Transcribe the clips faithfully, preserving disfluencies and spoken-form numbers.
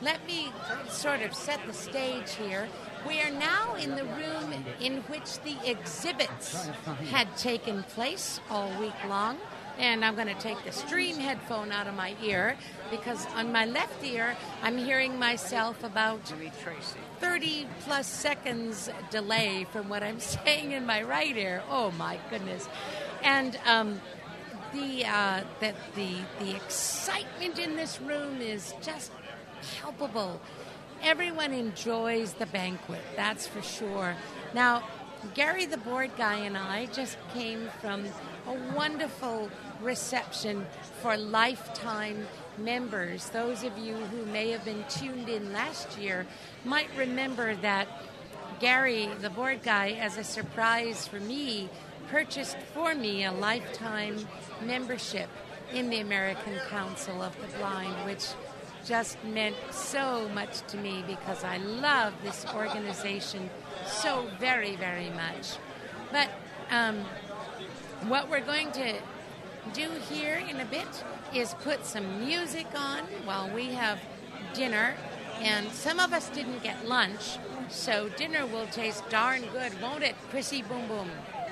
let me sort of set the stage here. We are now in the room in which the exhibits had taken place all week long. And I'm going to take the stream headphone out of my ear because on my left ear, I'm hearing myself about thirty plus seconds delay from what I'm saying in my right ear. Oh, my goodness. And um, the, uh, the, the, the excitement in this room is just palpable. Everyone enjoys the banquet, that's for sure. Now, Gary the board guy and I just came from a wonderful reception for lifetime members. Those of you who may have been tuned in last year might remember that Gary, the board guy, as a surprise for me, purchased for me a lifetime membership in the American Council of the Blind, which just meant so much to me because I love this organization so very, very much. But um, what we're going to do here in a bit is put some music on while we have dinner. And some of us didn't get lunch, so dinner will taste darn good, won't it, Chrissy Boom Boom?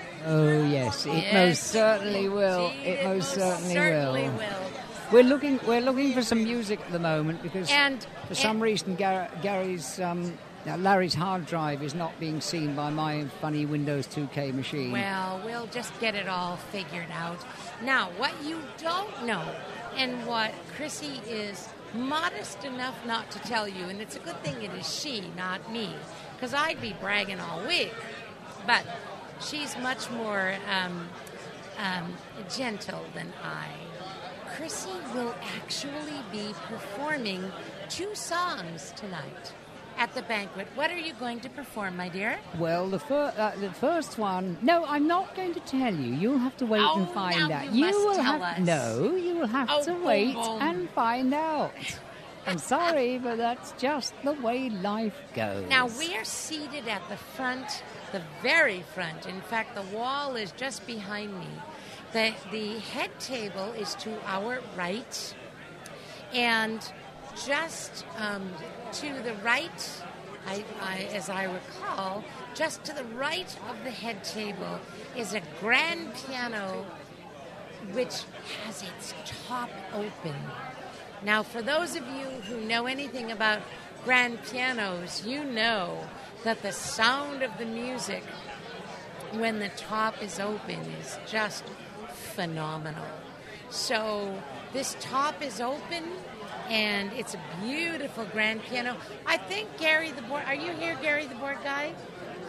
Oh, yes, it yes. most certainly will. Indeed, it, it most, most certainly, certainly will. will. We're looking. We're looking for some music at the moment because, and, for some and, reason, Gar- Gary's um, now Larry's hard drive is not being seen by my funny Windows two K machine. Well, we'll just get it all figured out. Now, what you don't know, and what Chrissy is modest enough not to tell you, and it's a good thing it is she, not me, because I'd be bragging all week. But she's much more um, um, gentle than I. Chrissy will actually be performing two songs tonight at the banquet. What are you going to perform, my dear? Well, the, fir- uh, the first one... No, I'm not going to tell you. You'll have to wait oh, and find now out. You, must will tell have us. No, you will have oh, to boom, wait boom. and find out. I'm sorry, but that's just the way life goes. Now, we are seated at the front, the very front. In fact, the wall is just behind me. The, the head table is to our right, and just um, to the right, I, I, as I recall, just to the right of the head table is a grand piano which has its top open. Now, for those of you who know anything about grand pianos, you know that the sound of the music when the top is open is just phenomenal. So this top is open, and it's a beautiful grand piano. I think Gary the board... Are you here, Gary the board guy? You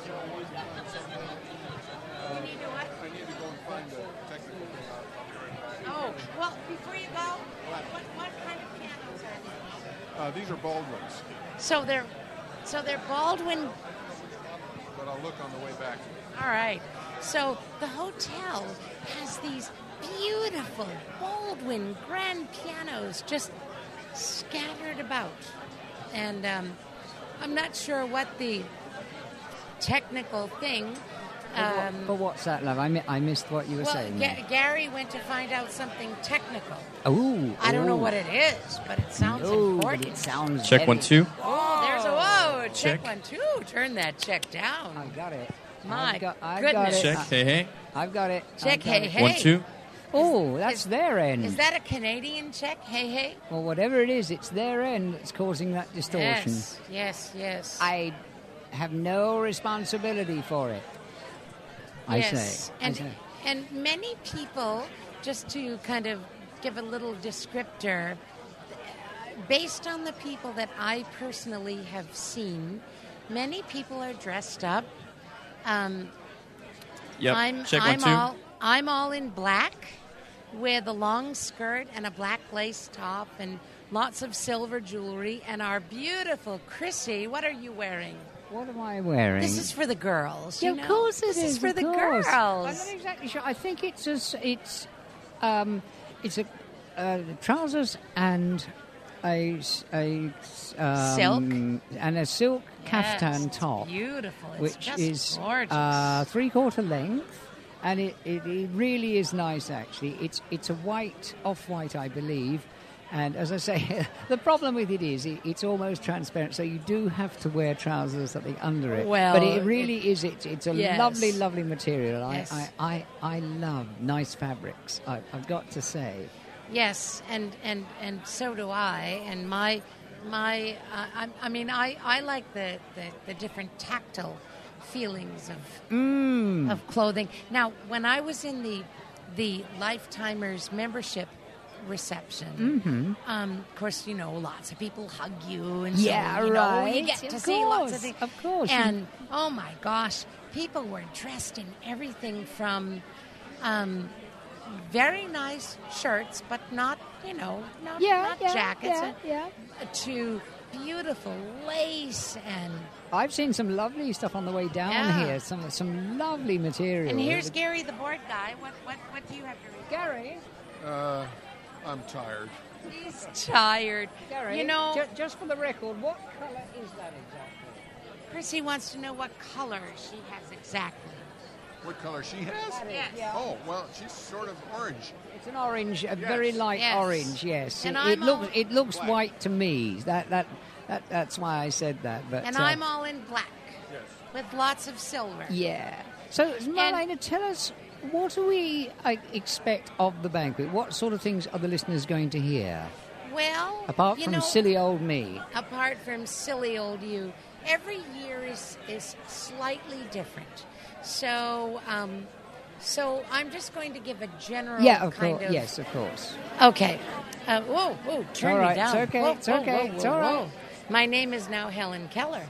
need to what? I need to go and find the technical thing out. Oh, well, before you go, what, what kind of pianos are these? Uh, these are Baldwins. So they're, so they're Baldwin... But I'll look on the way back. All right. So the hotel has these beautiful Baldwin grand pianos just scattered about. And um, I'm not sure what the technical thing... Um, but what's that, love? I, mi- I missed what you were well, saying. Ga- Gary went to find out something technical. Oh, I don't know oh. what it is, but it sounds no, important. But it sounds Check very... one, two. Oh, there's a whoa! Check, Check. one, two. Turn that check down. I got it. My I've got, I've goodness. Got it. Check, hey, hey. I've got it. Check, I've got hey, it. hey. One, two. Oh, that's is- their end. Is that a Canadian check? Hey, hey. Well, whatever it is, it's their end that's causing that distortion. Yes, yes, yes. I have no responsibility for it. I yes. say. And, I say. and many people, just to kind of give a little descriptor, based on the people that I personally have seen, many people are dressed up. Um, Yep. I'm, Check I'm one, two. all I'm all in black with a long skirt and a black lace top and lots of silver jewelry. And our beautiful Chrissy, what are you wearing? What am I wearing? This is for the girls. Yeah, you of know? course it this is. is for of the course. girls. I'm not exactly sure. I think it's a, s- it's um, it's a uh, trousers and a s- a s- um, Silk? and a silk Yes, caftan it's top, beautiful. It's which just is gorgeous. uh, three quarter length, and it, it, it really is nice. Actually, it's it's a white off white, I believe, And as I say, the problem with it is it, it's almost transparent, so you do have to wear trousers that are under it. Well, but it really it, is. It, it's a yes. lovely, lovely material. Yes. I, I, I, I love nice fabrics, I, I've got to say. Yes, and, and, and so do I. And my my uh, I, I mean I, I like the, the, the different tactile feelings of Mm. of clothing. Now, when I was in the the Lifetimers membership reception, Mm-hmm. um, of course, you know, lots of people hug you, and Yeah, so you know, right. you get to Of see lots of course, things. of course. And oh my gosh, people were dressed in everything from um, very nice shirts, but not, you know, not, Yeah, not yeah, jackets, yeah, yeah. uh, to beautiful lace and. I've seen some lovely stuff on the way down Yeah. here. Some some lovely material. And here's Gary, the board guy. What what what do you have to read? Gary. Uh, I'm tired. He's tired. Gary, You know, ju- just for the record, what colour is that exactly? Chrissy wants to know what color she has exactly. What color she has? Yes. Yeah. Oh, well, she's sort of orange. It's an orange, a very light Yes. orange. Yes, And it, I'm it looks all it looks black. white to me. That that that that's why I said that. But And uh, I'm all in black Yes. with lots of silver. yeah. So Marlena, tell us, what do we uh, expect of the banquet? What sort of things are the listeners going to hear? Well, Apart you from know, silly old me. apart from silly old you, every year is is slightly different. So, um, so I'm just going to give a general Yeah, of kind course. of. Yes, of course. Okay. Uh, whoa, whoa, turn All me right, down. it's okay, Whoa, it's whoa, okay, whoa, it's whoa, all right. whoa. My name is now Helen Keller.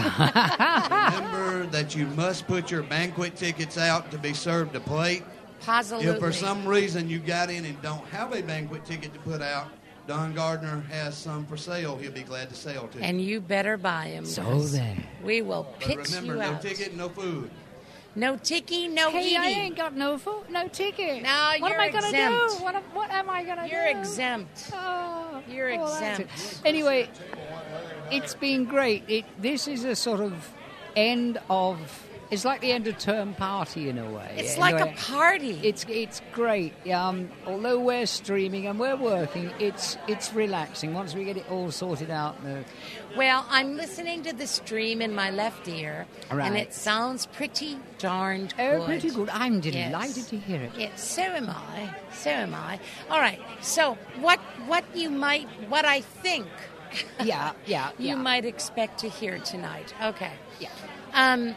Remember that you must put your banquet tickets out to be served a plate. Absolutely. If for some reason you got in and don't have a banquet ticket to put out, Don Gardner has some for sale. He'll be glad to sell to you. And you better buy them. So there. We will But pitch remember, you no out. ticket, no food. No ticky, no Hey, eating. I ain't got no food, no ticket. No, what you're am I gonna exempt. do? What, am- what am I gonna You're do? exempt. Oh, You're oh, that's exempt. it. Anyway, it's been great. It, this is a sort of end of. It's like the end of term party in a way. It's Anyway, like a party. It's it's great. Um, although we're streaming and we're working, it's it's relaxing once we get it all sorted out. Uh, Well, I'm listening to the stream in my left ear, Right. and it sounds pretty darned oh, good. pretty good. I'm Yes. delighted to hear it. Yes, so am I. So am I. All right. So what what you might what I think Yeah, yeah, you yeah. might expect to hear tonight. Okay. Yeah. Um,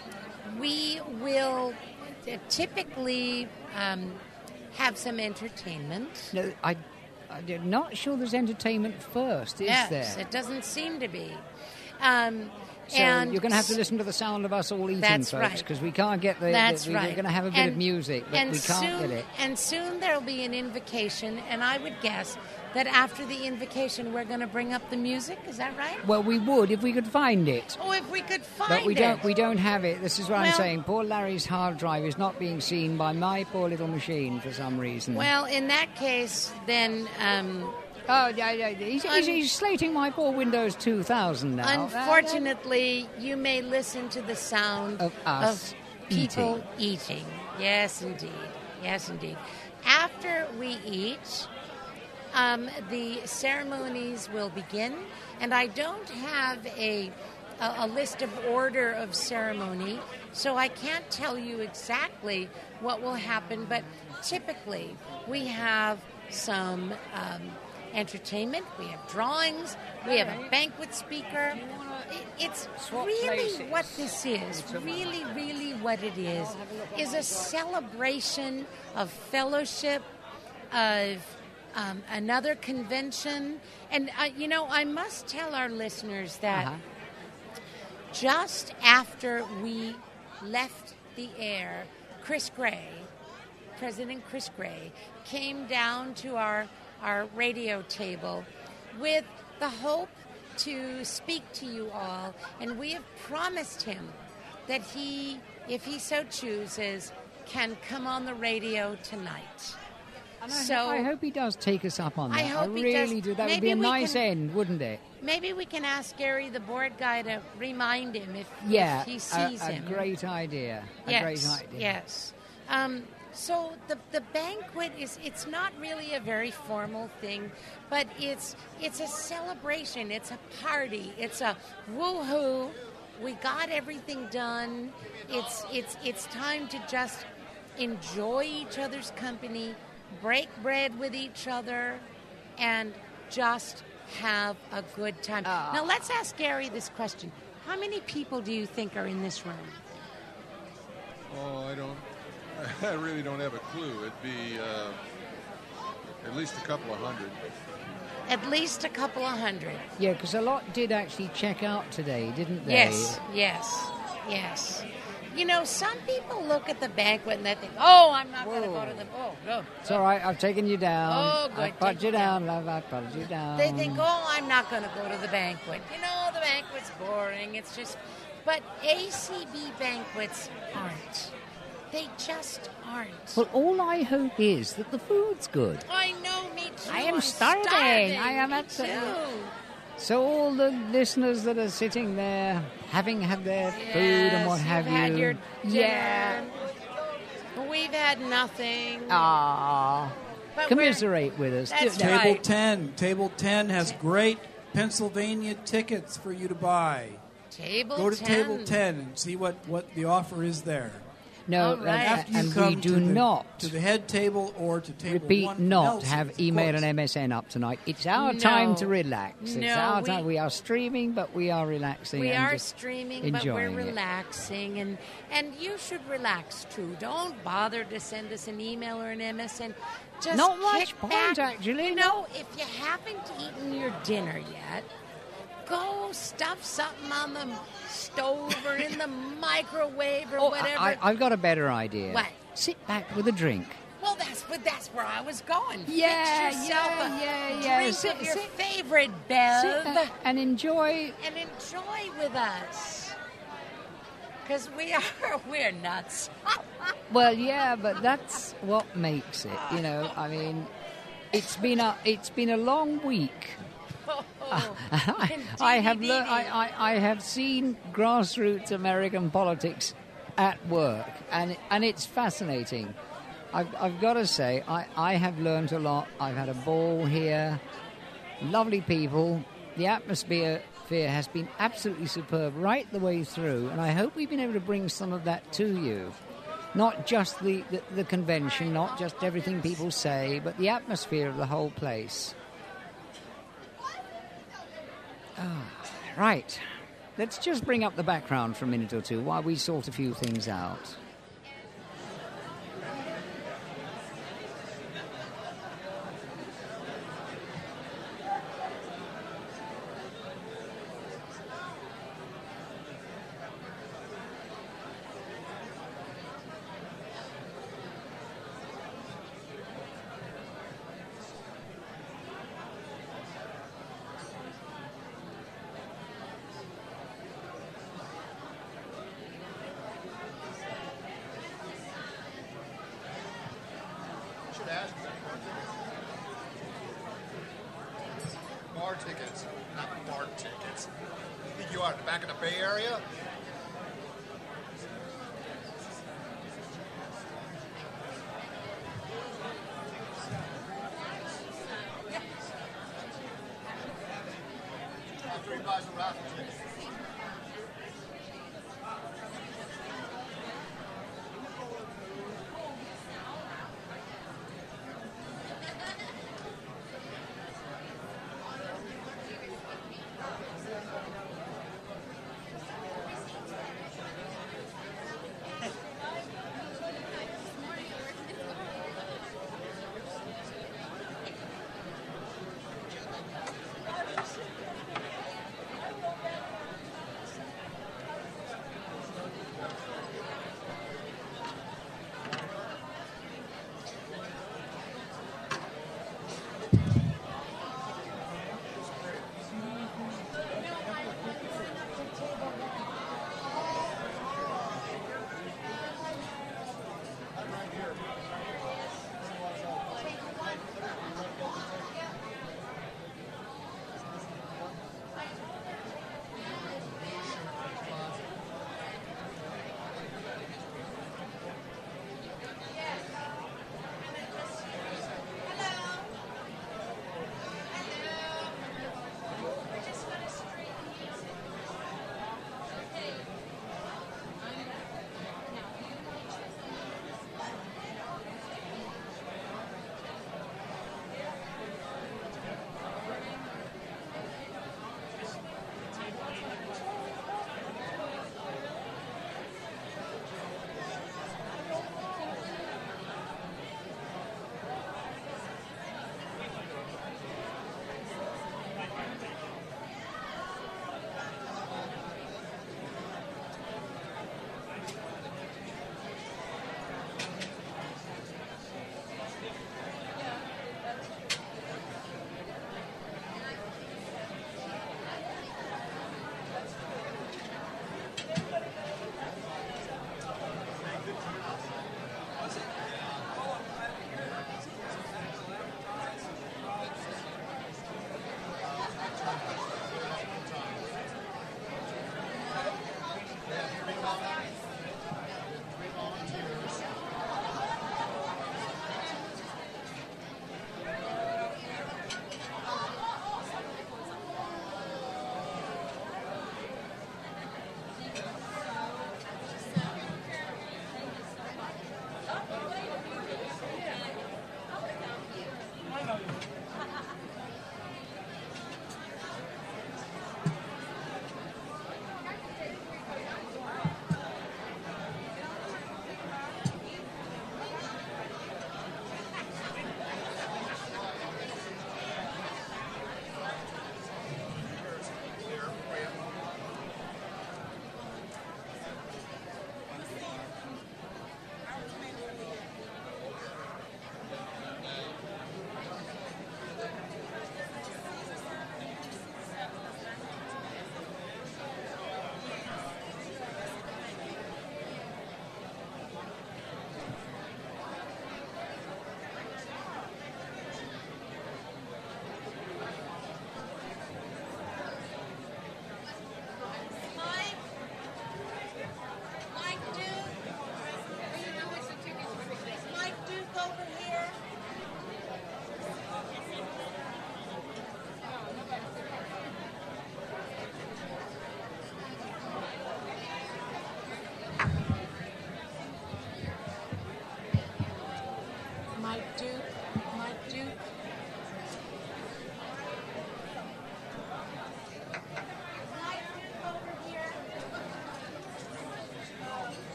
we will uh, typically um, have some entertainment. No, I, I'm not sure there's entertainment first, is yes, there? it doesn't seem to be. Um, So and you're going to have to listen to the sound of us all eating, That's folks, right. because we can't get the. That's the we, right. We're going to have a bit and, of music, but and we can't soon, get it. And soon there'll be an invocation, and I would guess that after the invocation, we're going to bring up the music. Is that right? Well, we would if we could find it, Oh, if we could find but we it. don't. We don't have it. This is what I'm Well- saying. Poor Larry's hard drive is not being seen by my poor little machine for some reason. Well, in that case, then. Um, oh, yeah, yeah, he's, he's, he's slating my poor Windows two thousand now. Unfortunately, you may listen to the sound Of us people eating. Yes, indeed. Yes, indeed. After we eat, um, the ceremonies will begin, and I don't have a, a a list of order of ceremony, so I can't tell you exactly what will happen. But typically, we have some. Um, entertainment, we have drawings, we have a banquet speaker. It, it's Swap really places. what this is, really, really what it is, is a celebration of fellowship, of um, another convention. And, uh, you know, I must tell our listeners that Uh-huh. just after we left the air, Chris Gray, President Chris Gray, came down to our our radio table with the hope to speak to you all, and we have promised him that he, if he so chooses, can come on the radio tonight. And I, So- I hope he does take us up on that. I hope he really does. do. That would Maybe be a we nice can- end, wouldn't it? Maybe we can ask Gary, the board guy, to remind him if, Yeah, if he a, sees a him. great idea. A yes, great idea. Yes. Um, So the the banquet is it's not really a very formal thing, but it's it's a celebration, it's a party, it's a woohoo. We got everything done. It's it's it's time to just enjoy each other's company, break bread with each other, and just have a good time. Ah. Now let's ask Gary this question. How many people do you think are in this room? Oh, I don't. I really don't have a clue. It'd be uh, at least a couple of hundred. At least a couple of hundred. Yeah, because a lot did actually check out today, didn't they? Yes, yes, yes. You know, some people look at the banquet and they think, oh, I'm not going to go to the... Oh, go. It's all right. I've taken you down. Oh, good. I've put Take you it down, love. I've put you down. They think, oh, I'm not going to go to the banquet. You know, the banquet's boring. It's just... But A C B banquets aren't. They just aren't. Well, all I hope is that the food's good. I know, me too. I am I'm starving. starving. I am Me absolutely- too. So all the listeners that are sitting there, having had their food and what Yes, have you've you. had your dinner. Yeah. We've had nothing. Ah. But we're- Commiserate with us. That's Do- right. Table ten. Table ten has great Pennsylvania tickets for you to buy. Table Go to ten. table ten and see what, what the offer is there. No, All and- right. After you and come we do to the, not, to the head table or to table repeat, one not Nelson's, have of email course. and M S N up tonight. It's our No. time to relax. It's No, our we- time. We are streaming, but we are relaxing. We and are just streaming, but we're enjoying it. relaxing, and and you should relax too. Don't bother to send us an email or an M S N. Just Not much kick point, back. actually. You know, if you haven't eaten your dinner yet, go stuff something on the stove or in the microwave or Oh, whatever. I, I've got a better idea. What? Sit back with a drink. well, that's but that's where I was going. Yeah, Fix yourself yeah, a yeah, yeah. drink Sit- of your sit- favorite, Sit Bev. back and enjoy. And enjoy with us. Because we are, we're nuts. Well, yeah, but that's what makes it. You know, I mean, it's been a it's been a long week. I, I have Indeedy. learned. I, I, I have seen grassroots American politics at work, and and it's fascinating. I've, I've got to say, I, I have learned a lot. I've had a ball here. Lovely people. The atmosphere fear has been absolutely superb right the way through, and I hope we've been able to bring some of that to you. Not just the, the, the convention, not just everything people say, but the atmosphere of the whole place. Ah, right. Let's just bring up the background for a minute or two while we sort a few things out. Should ask bar tickets, not bar tickets. I think you are in the back of the Bay Area. Three buys a raffle ticket.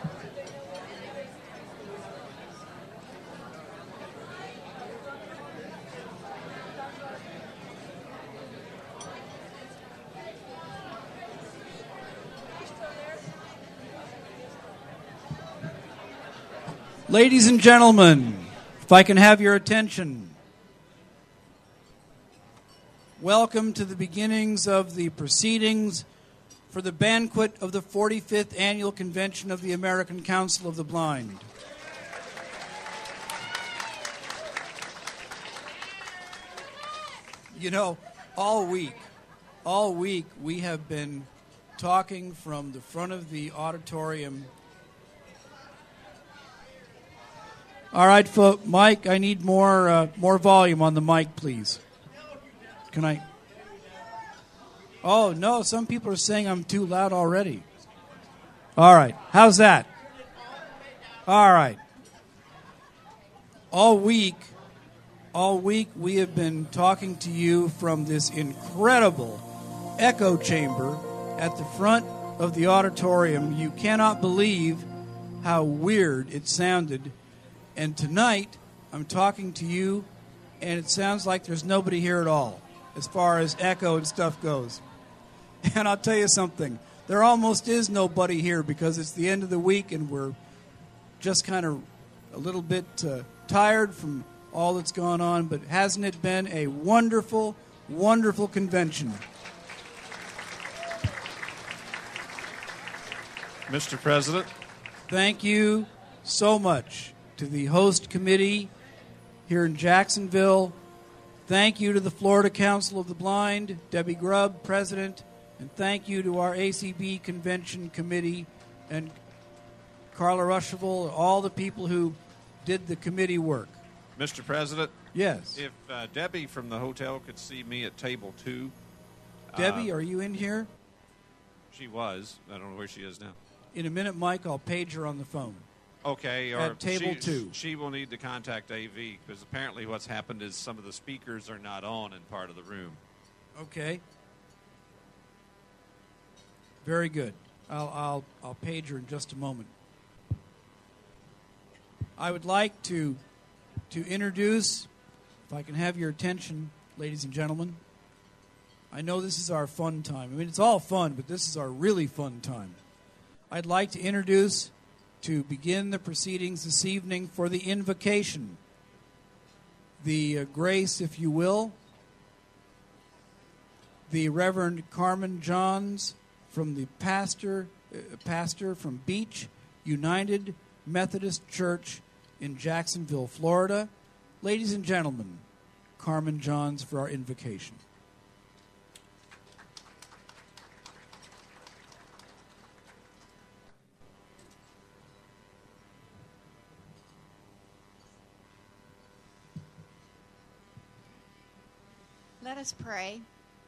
Ladies and gentlemen, if I can have your attention, welcome to the beginnings of the proceedings for the banquet of the forty-fifth Annual Convention of the American Council of the Blind. You know, all week, all week we have been talking from the front of the auditorium. All right, fo- Mike, I need more uh, more volume on the mic, please. Can I? Oh, no, some people are saying I'm too loud already. All right, how's that? All right. All week, all week we have been talking to you from this incredible echo chamber at the front of the auditorium. You cannot believe how weird it sounded. And tonight, I'm talking to you, and it sounds like there's nobody here at all, as far as echo and stuff goes. And I'll tell you something, there almost is nobody here because it's the end of the week, and we're just kind of a little bit uh, tired from all that's gone on, but hasn't it been a wonderful, wonderful convention? Mister President. Thank you so much to the host committee here in Jacksonville. Thank you to the Florida Council of the Blind, Debbie Grubb, President, and thank you to our A C B Convention Committee and Carla Ruschival, all the people who did the committee work. Mister President? Yes. If uh, Debbie from the hotel could see me at table two. Debbie, uh, are you in here? She was. I don't know where she is now. In a minute, Mike, I'll page her on the phone. Okay. Or At table she, two. She will need to contact A V because apparently what's happened is some of the speakers are not on in part of the room. Okay. Very good. I'll, I'll, I'll page her in just a moment. I would like to, to introduce, if I can have your attention, ladies and gentlemen. I know this is our fun time. I mean, it's all fun, but this is our really fun time. I'd like to introduce, to begin the proceedings this evening for the invocation, the uh, grace, if you will, the Reverend Carmen Johns from the pastor, uh, pastor from Beach United Methodist Church in Jacksonville, Florida. Ladies and gentlemen, Carmen Johns for our invocation. Let us pray.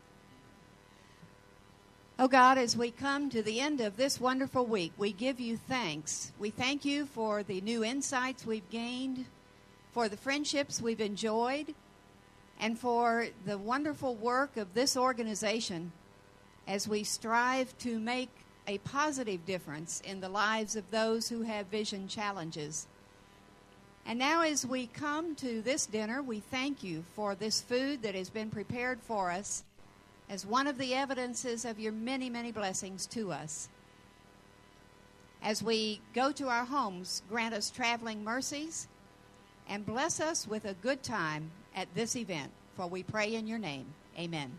Oh God, as we come to the end of this wonderful week, we give you thanks. We thank you for the new insights we've gained, for the friendships we've enjoyed, and for the wonderful work of this organization as we strive to make a positive difference in the lives of those who have vision challenges. And now as we come to this dinner, we thank you for this food that has been prepared for us as one of the evidences of your many, many blessings to us. As we go to our homes, grant us traveling mercies and bless us with a good time at this event, for we pray in your name. Amen.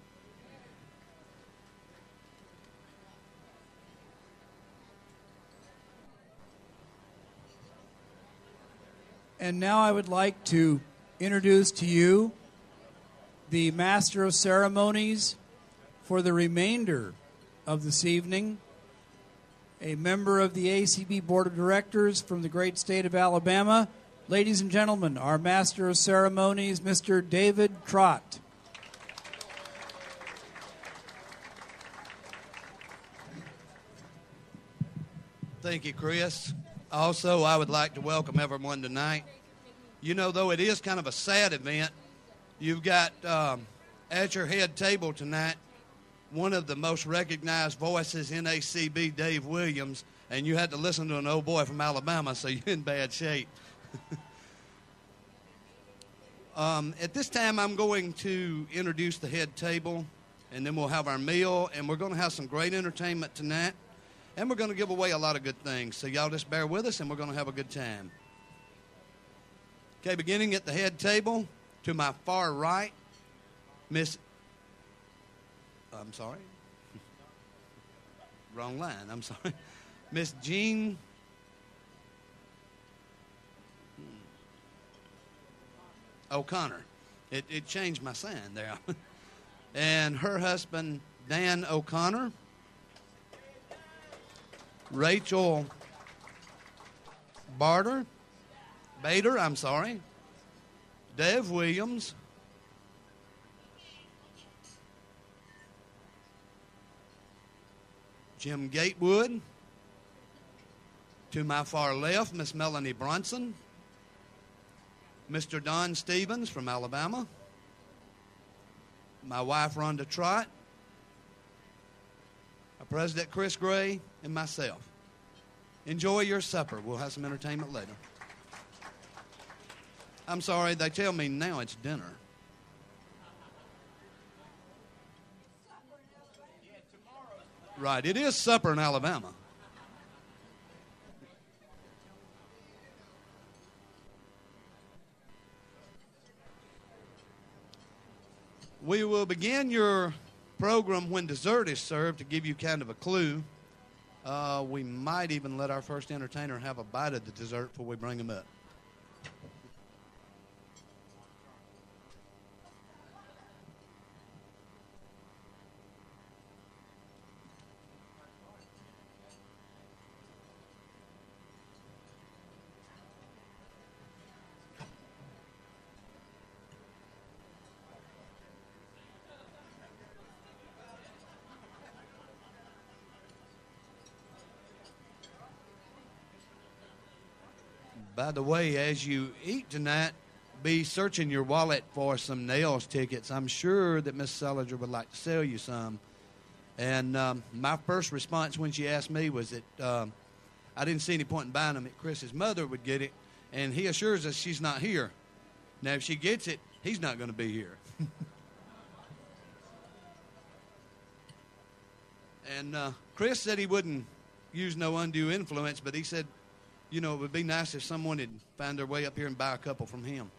And now I would like to introduce to you the Master of Ceremonies for the remainder of this evening, a member of the A C B Board of Directors from the great state of Alabama. Ladies and gentlemen, our Master of Ceremonies, Mister David Trott. Thank you, Chris. Also, I would like to welcome everyone tonight. You know, though it is kind of a sad event, you've got um, at your head table tonight one of the most recognized voices in A C B, Dave Williams, and you had to listen to an old boy from Alabama, so you're in bad shape. um, at this time, I'm going to introduce the head table, and then we'll have our meal, and we're going to have some great entertainment tonight, and we're going to give away a lot of good things. So y'all just bear with us, and we're going to have a good time. Okay, beginning at the head table, to my far right, Miss... I'm sorry. Wrong line. I'm sorry. Miss Jean O'Connor. It, it changed my sign there. And her husband, Dan O'Connor. Rachel Barter. Bader, I'm sorry. Dev Williams. Jim Gatewood. To my far left, Miss Melanie Bronson. Mister Don Stevens from Alabama. My wife, Rhonda Trott. Our President, Chris Gray, and myself. Enjoy your supper. We'll have some entertainment later. I'm sorry, they tell me now it's dinner. Right, it is supper in Alabama. We will begin your program when dessert is served to give you kind of a clue. Uh, we might even let our first entertainer have a bite of the dessert before we bring him up. By the way, as you eat tonight, be searching your wallet for some nails tickets. I'm sure that Miss Seliger would like to sell you some. And um, my first response when she asked me was that um, I didn't see any point in buying them, that Chris's mother would get it, and he assures us she's not here. Now, if she gets it, he's not going to be here. And uh, Chris said he wouldn't use no undue influence, but he said, you know, it would be nice if someone would find their way up here and buy a couple from him.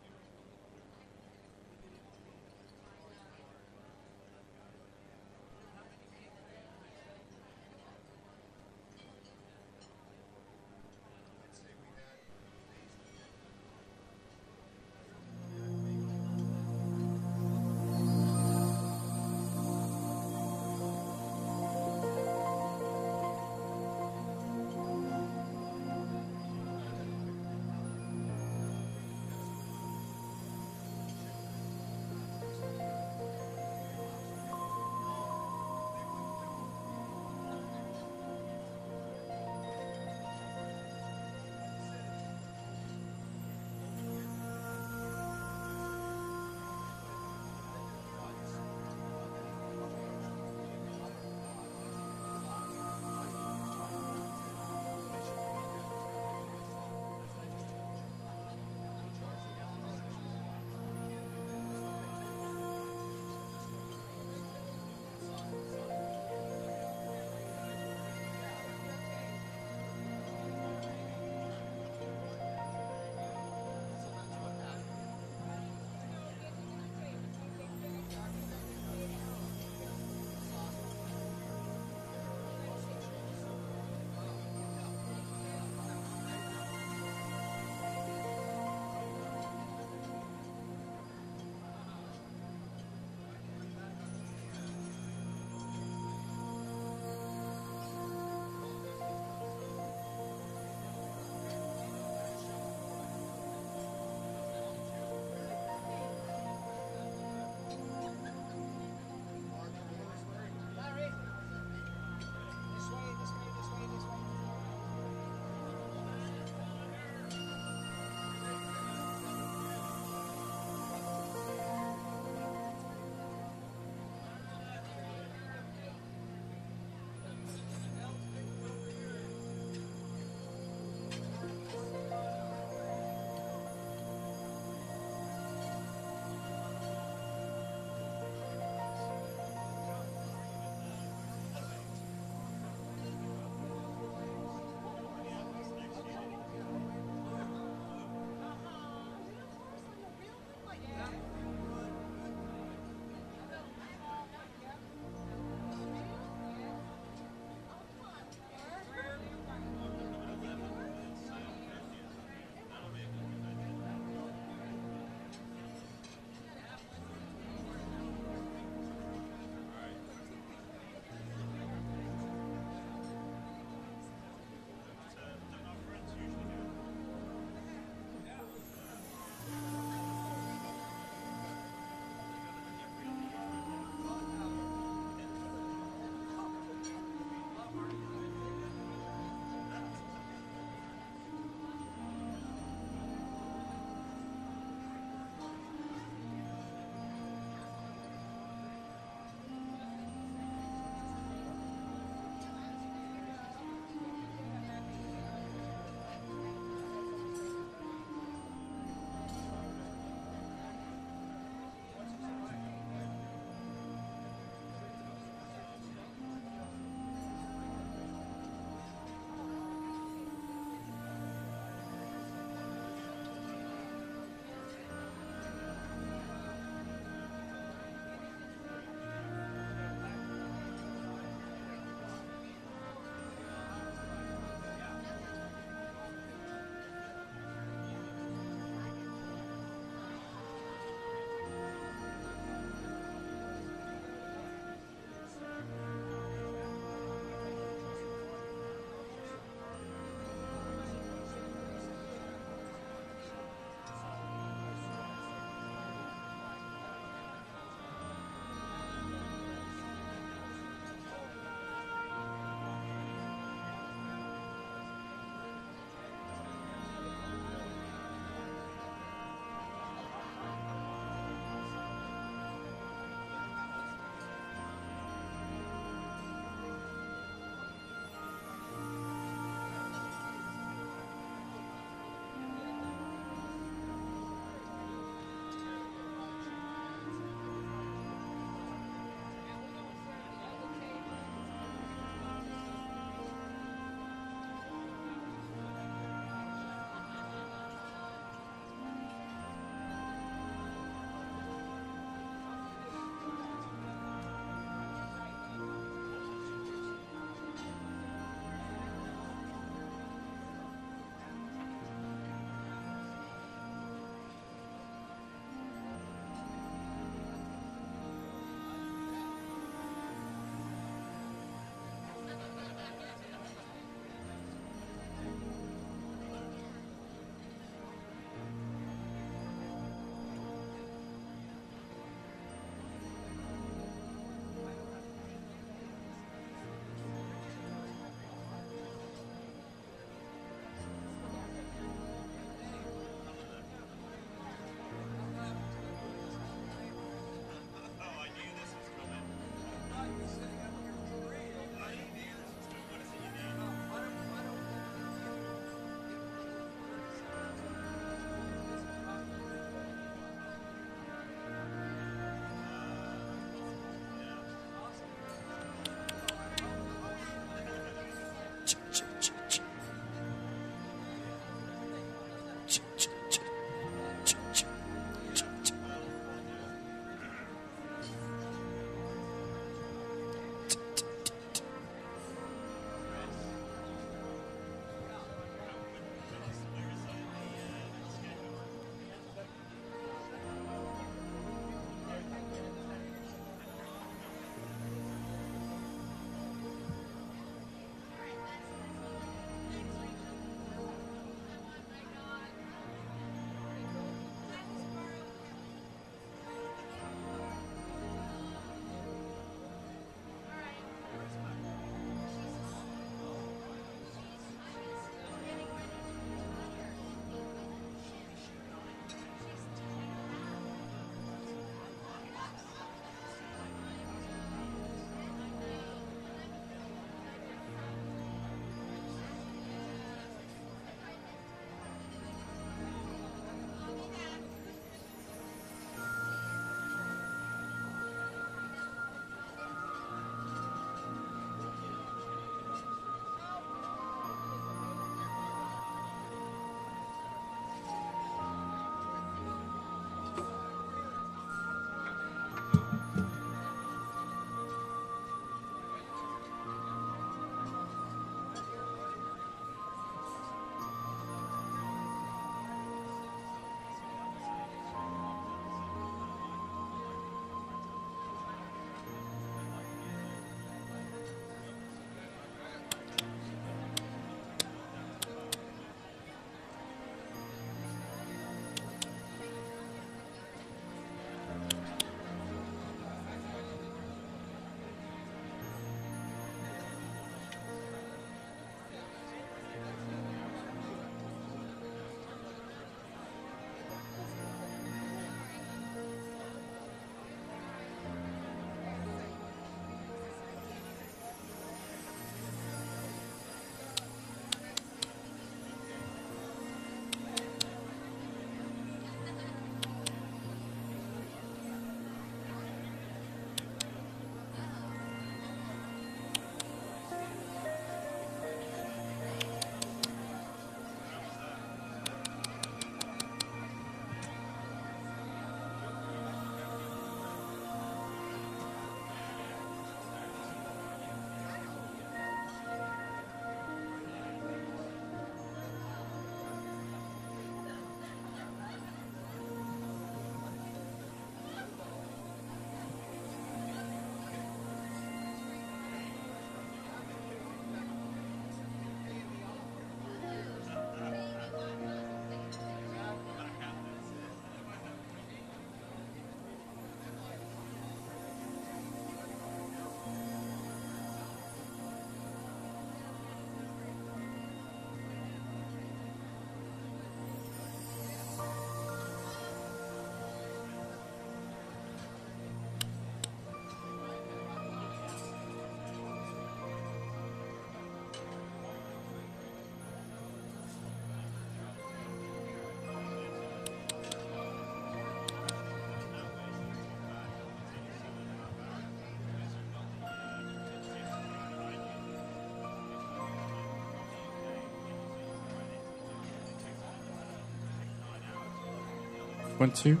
One, two.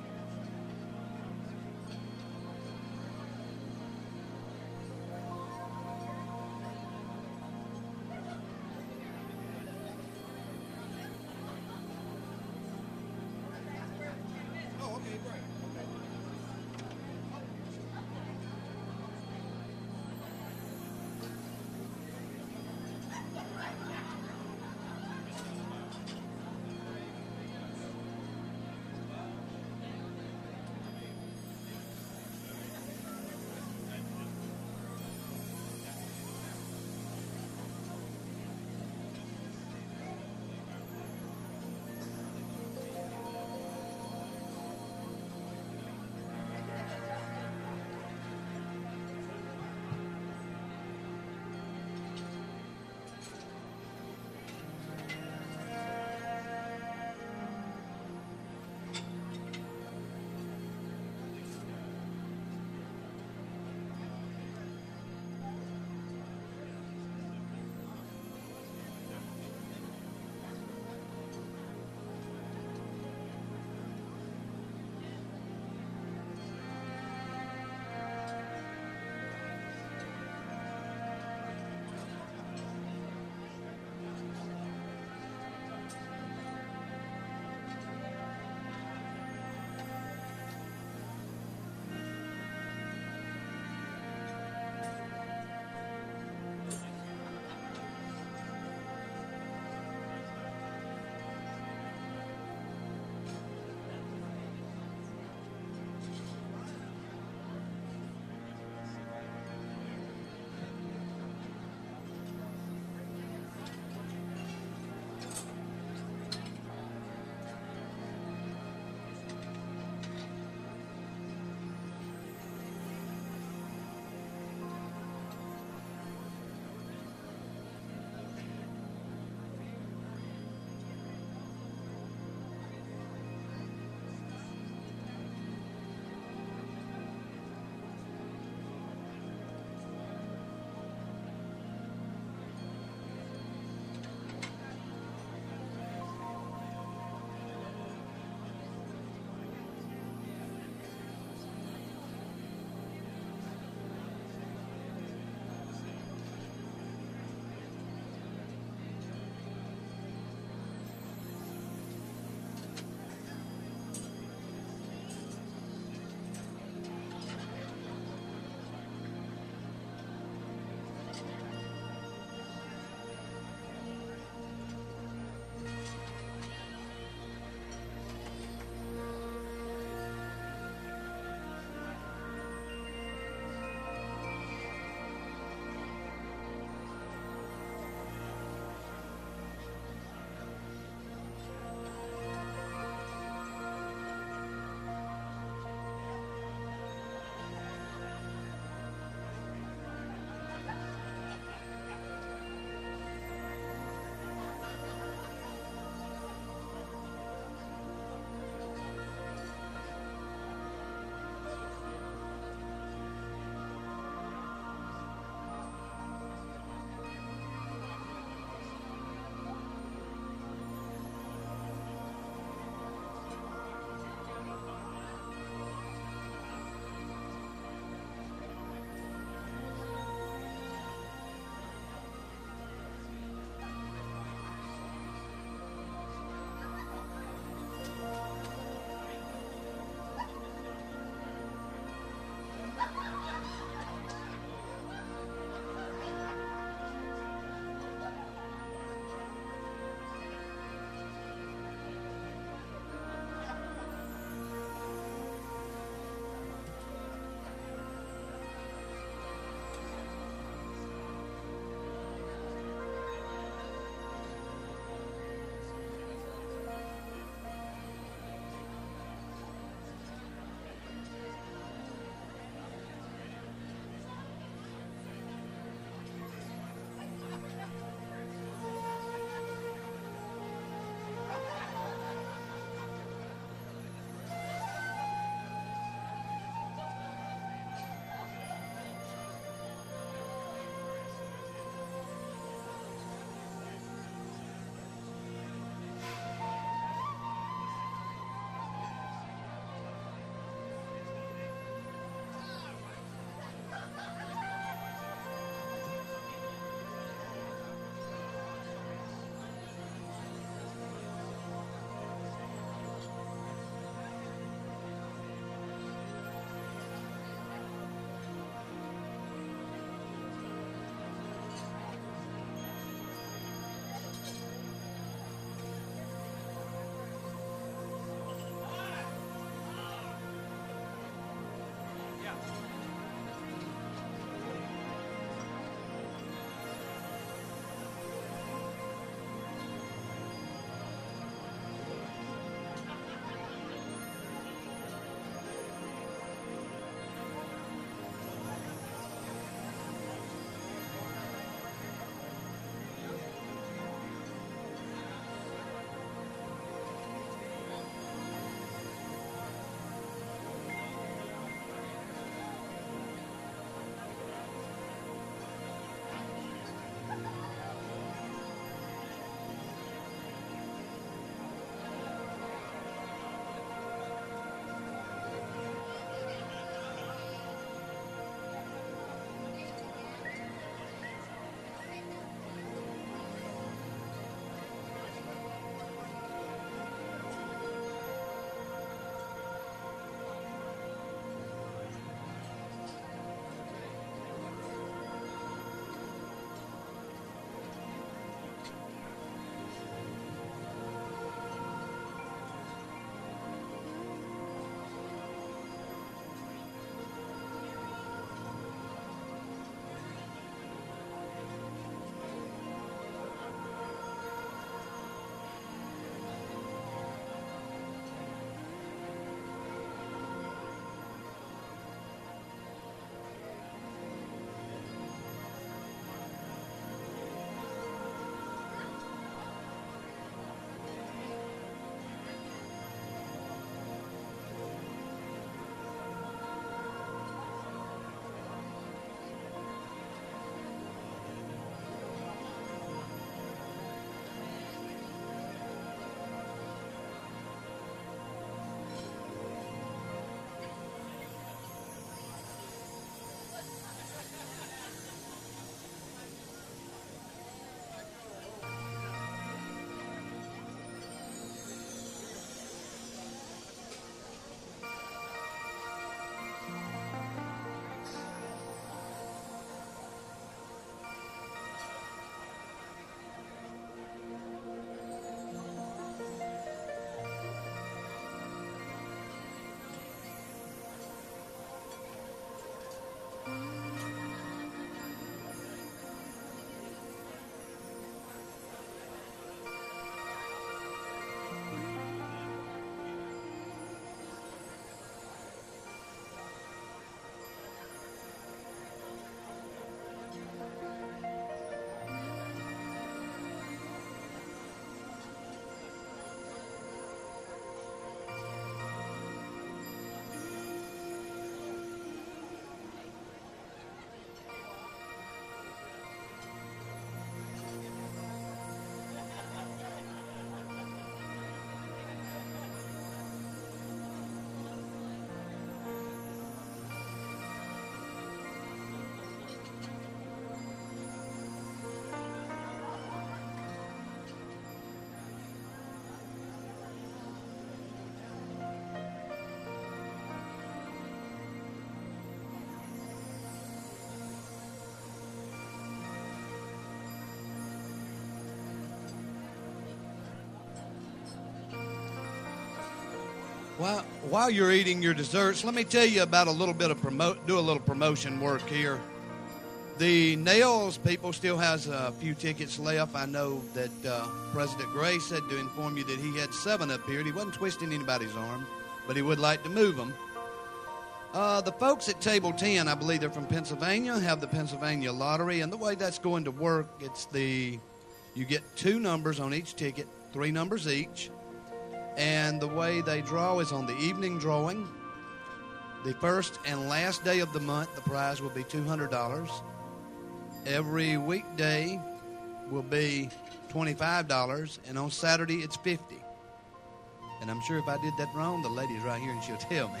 While, while you're eating your desserts, let me tell you about a little bit of promote, do a little promotion work here. The Nails people still has a few tickets left. I know that uh, President Gray said to inform you that he had seven up here. He wasn't twisting anybody's arm, but he would like to move them. Uh, the folks at Table ten, I believe they're from Pennsylvania, have the Pennsylvania Lottery, and the way that's going to work, it's the, you get two numbers on each ticket, three numbers each. And the way they draw is on the evening drawing. The first and last day of the month, the prize will be two hundred dollars. Every weekday will be twenty-five dollars, and on Saturday it's fifty dollars. And I'm sure if I did that wrong, the lady's right here and she'll tell me.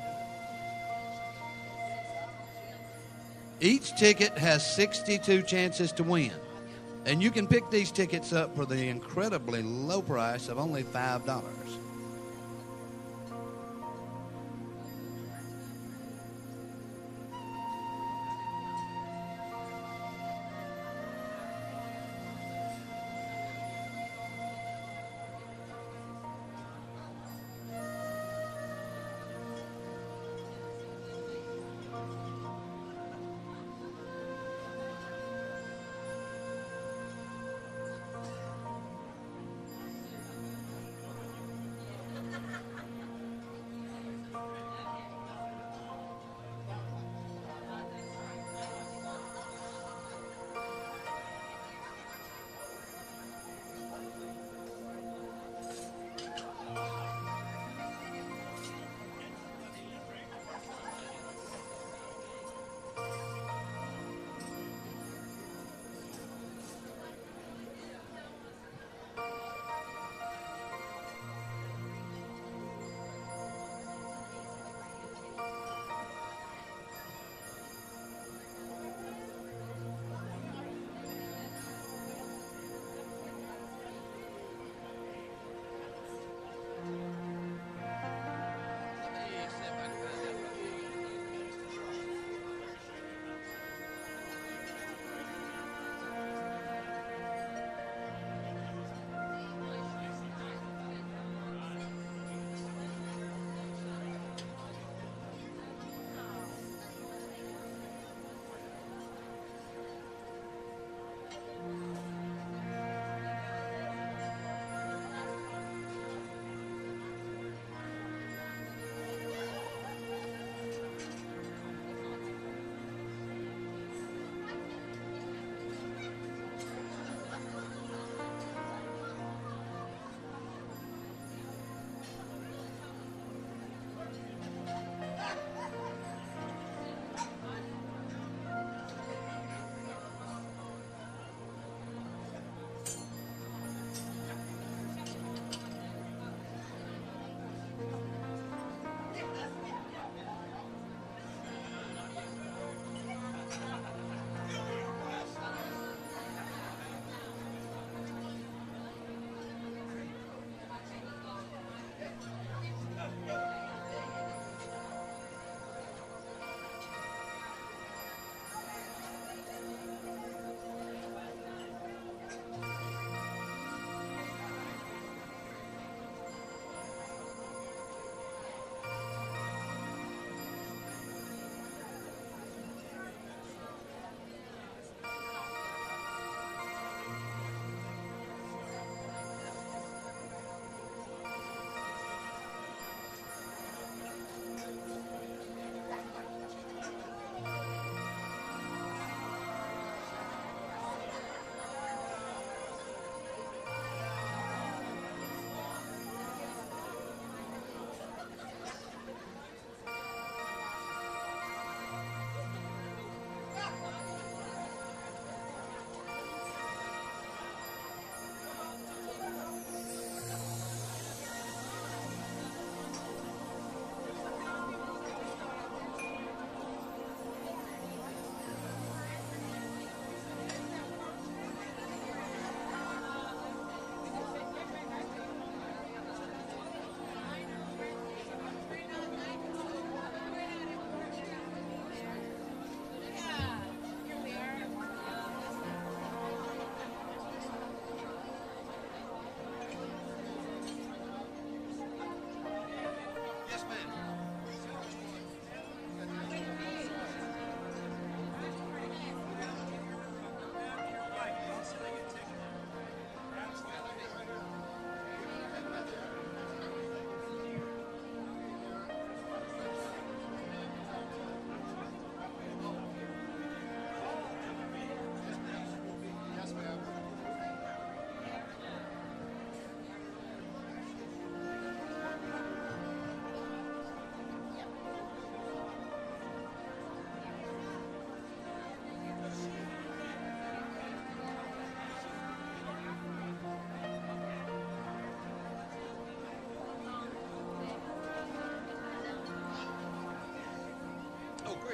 Each ticket has sixty-two chances to win. And you can pick these tickets up for the incredibly low price of only five dollars.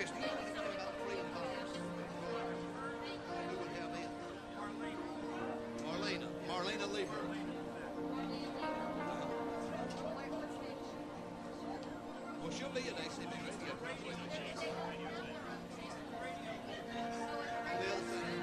Chris, do you know anything about Freedom House? Who would have it? Marlena. Marlena Lieber. Well, she'll be at A C B Radio. The other thing.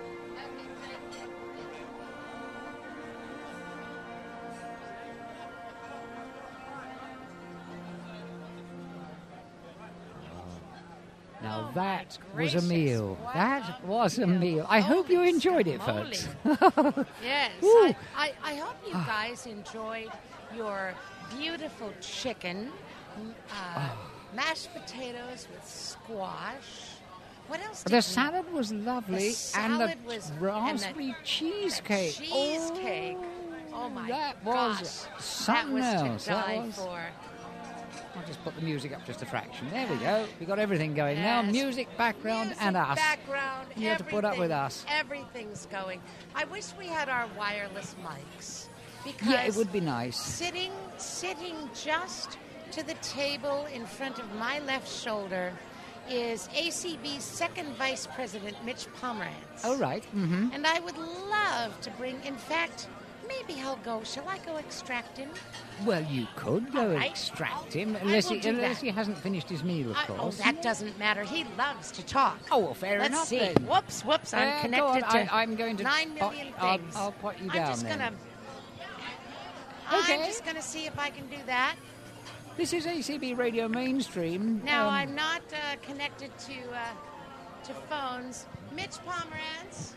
Now Oh, that my was a gracious. meal. What That a was a meal. meal. I hope you Holy enjoyed it, moly. folks. Yes, Woo. I, I, I hope you guys enjoyed your beautiful chicken, m- uh, mashed potatoes with squash. What else? Did The we- salad was lovely, The and salad the was- raspberry and the- cheesecake. the cheesecake. Oh, Oh my that was gosh, something that was else. to That die was- for. I'll just put the music up just a fraction. There we go. We got everything going now. Yes. Music, background, Music, and us. Background. You have to put up with everything- us. Everything's going. I wish we had our wireless mics because Yeah, it would be nice. sitting sitting just to the table in front of my left shoulder is A C B's second vice president, Mitch Pomerantz. Oh, right. Mm-hmm. And I would love to bring, in fact, maybe I'll go. Shall I go extract him? Well, you could go All right. extract I'll- him, I unless will he, do unless that. he hasn't finished his meal, of I, oh, course. that doesn't matter. He loves to talk. Oh, well, fair Let's enough see. then. Whoops, whoops. I'm Uh, go connected on. to I, I'm going to nine pot- million I'll- things. I'll put you I'm down just then. gonna. Okay. I'm just gonna see if I can do that. This is A C B Radio Mainstream. Now Um, I'm not uh, connected to uh, to phones. Mitch Pomerantz.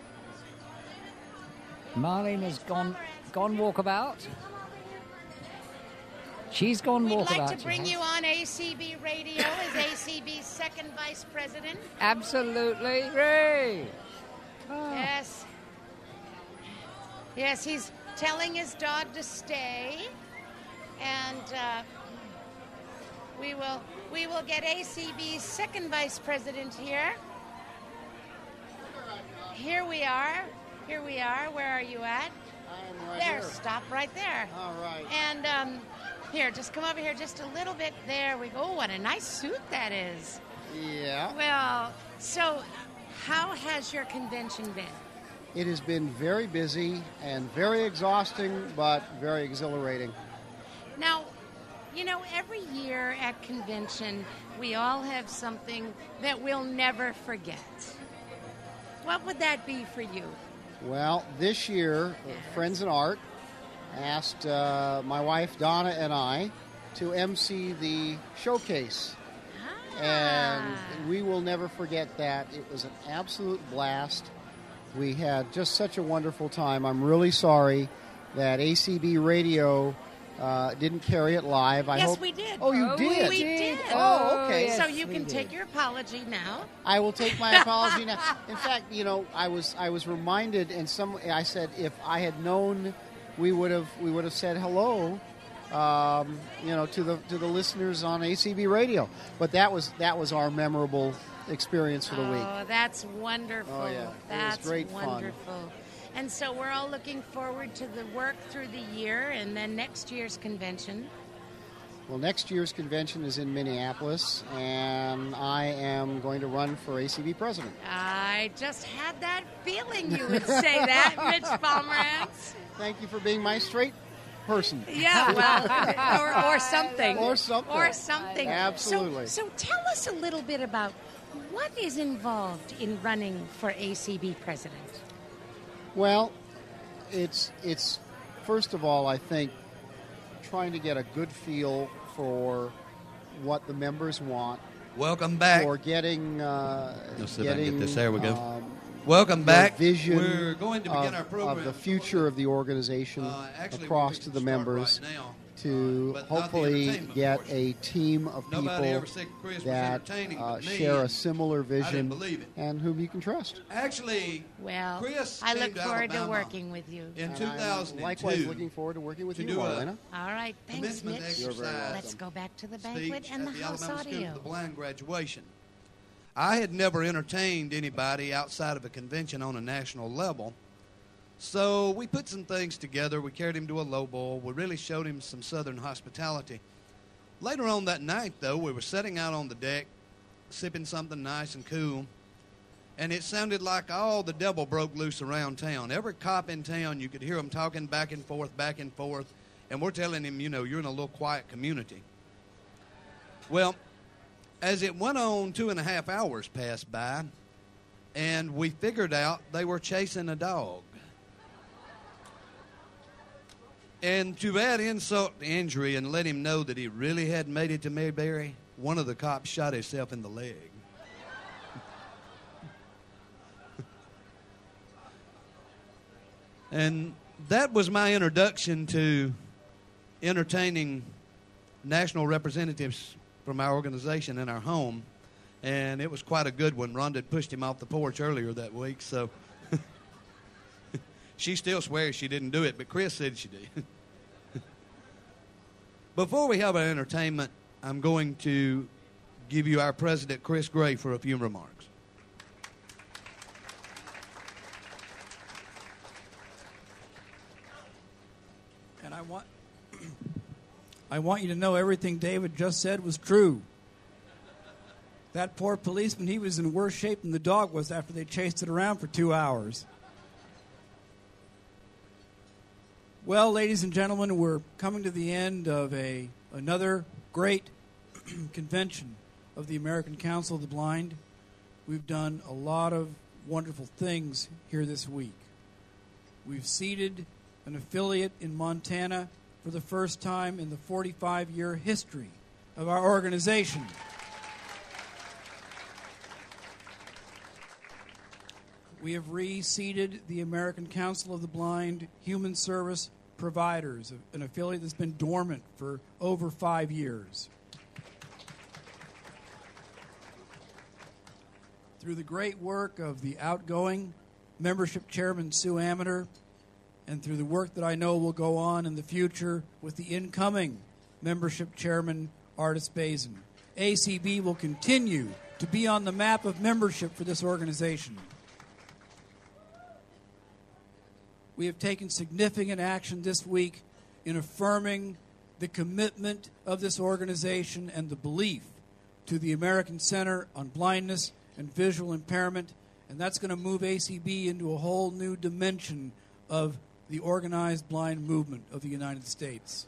Marlene has Mitch gone Pomerantz, gone come walkabout. here. She's gone We'd walkabout. like to bring she you has. on A C B Radio as A C B's second vice president. Absolutely, Ray. Oh. Yes. Yes, he's telling his dog to stay, and uh, we will we will get A C B's second vice president here. Here we are. Here we are. Where are you at? I'm right There. here. Stop right there. All right. And um, here, just come over here just a little bit. There we go. Oh, what a nice suit that is. Yeah. Well, so how has your convention been? It has been very busy and very exhausting, but very exhilarating. Now, you know, every year at convention, we all have something that we'll never forget. What would that be for you? Well, this year, Friends in Art asked uh, my wife Donna and I to emcee the showcase. And we will never forget that. It was an absolute blast. We had just such a wonderful time. I'm really sorry that A C B Radio uh, didn't carry it live. I yes, hope. we did. Oh, you Oh, did? We did. Oh, okay. yes, so you we can did. take your apology now. I will take my apology now. In fact, you know, I was I was reminded, and some I said if I had known, we would have we would have said hello, um, you know, to the to the listeners on A C B Radio. But that was that was our memorable experience for the week. Oh, that's wonderful. Oh, yeah. It was That's great fun. wonderful. And so we're all looking forward to the work through the year and then next year's convention. Well, next year's convention is in Minneapolis, and I am going to run for A C B president. I just had that feeling you would say that, Mitch Pomerantz. Thank you for being my straight person. Yeah, well, or, or something. Or something. Or something. Absolutely. So, so tell us a little bit about what is involved in running for A C B president. Well, it's it's first of all, I think trying to get a good feel for what the members want, Welcome back. for getting uh, Let's see if I can getting get this. There we go. um, Welcome their back. vision We're going to begin of, our program. of the future of the organization Uh, actually, across we to can the start members right now, to uh, but not the hopefully entertainment get portion. a team of Nobody people ever said Chris was that entertaining uh, but me, share a and similar I didn't vision believe it. and whom you can trust. Actually, Well, Chris I came look to forward to Alabama working with you. in And two I'm thousand two. likewise looking forward to working with to you, do a Marlena. All right, thanks, commencement Mitch. You're very exercise Let's go back to the speech banquet and the at the house Alabama School audio. for the Blind graduation. I had never entertained anybody outside of a convention on a national level. So we put some things together. We carried him to a low bowl. We really showed him some Southern hospitality. Later on that night, though, we were setting out on the deck, sipping something nice and cool. And it sounded like all the devil broke loose around town. Every cop in town, you could hear them talking back and forth, back and forth. And we're telling him, you know, you're in a little quiet community. Well, as it went on, two and a half hours passed by, and we figured out they were chasing a dog. And to add insult to injury and let him know that he really hadn't made it to Mayberry, one of the cops shot himself in the leg. And that was my introduction to entertaining national representatives from our organization in our home. And it was quite a good one. Rhonda had pushed him off the porch earlier that week, so she still swears she didn't do it, but Chris said she did. Before we have our entertainment, I'm going to give you our president, Chris Gray, for a few remarks. And I want, I want you to know everything David just said was true. That poor policeman, he was in worse shape than the dog was after they chased it around for two hours. Well, ladies and gentlemen, we're coming to the end of a another great convention of the American Council of the Blind. We've done a lot of wonderful things here this week. We've seated an affiliate in Montana for the first time in the forty-five-year history of our organization. We have reseated the American Council of the Blind Human Service Providers, an affiliate that's been dormant for over five years. Through the great work of the outgoing membership chairman, Sue Amater, and through the work that I know will go on in the future with the incoming membership chairman, Artis Bazin, A C B will continue to be on the map of membership for this organization. We have taken significant action this week in affirming the commitment of this organization and the belief to the American Center on Blindness and Visual Impairment, and that's going to move A C B into a whole new dimension of the organized blind movement of the United States.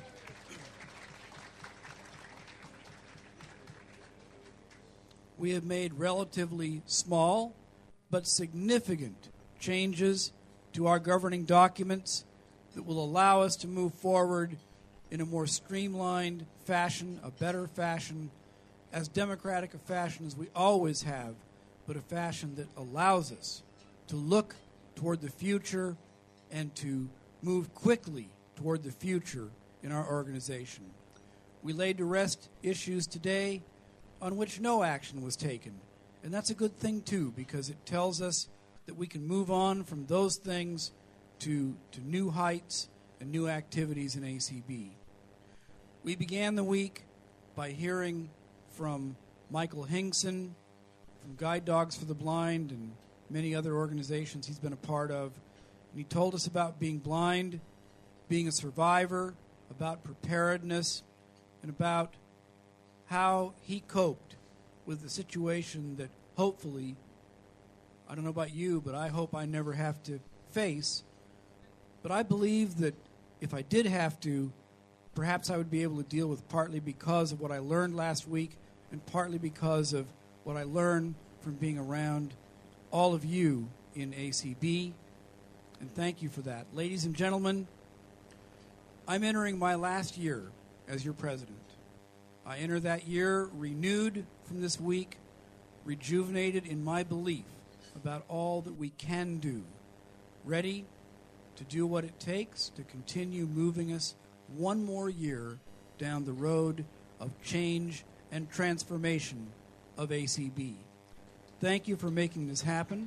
We have made relatively small but significant changes to our governing documents that will allow us to move forward in a more streamlined fashion, a better fashion, as democratic a fashion as we always have, but a fashion that allows us to look toward the future and to move quickly toward the future in our organization. We laid to rest issues today on which no action was taken, and that's a good thing too, because it tells us that we can move on from those things to, to new heights and new activities in A C B. We began the week by hearing from Michael Hingson, from Guide Dogs for the Blind and many other organizations he's been a part of. And he told us about being blind, being a survivor, about preparedness, and about how he coped with the situation that hopefully, I don't know about you, but I hope I never have to face. But I believe that if I did have to, perhaps I would be able to deal with partly because of what I learned last week and partly because of what I learned from being around all of you in A C B. And thank you for that. Ladies and gentlemen, I'm entering my last year as your president. I enter that year renewed from this week, rejuvenated in my belief about all that we can do, ready to do what it takes to continue moving us one more year down the road of change and transformation of A C B. Thank you for making this happen.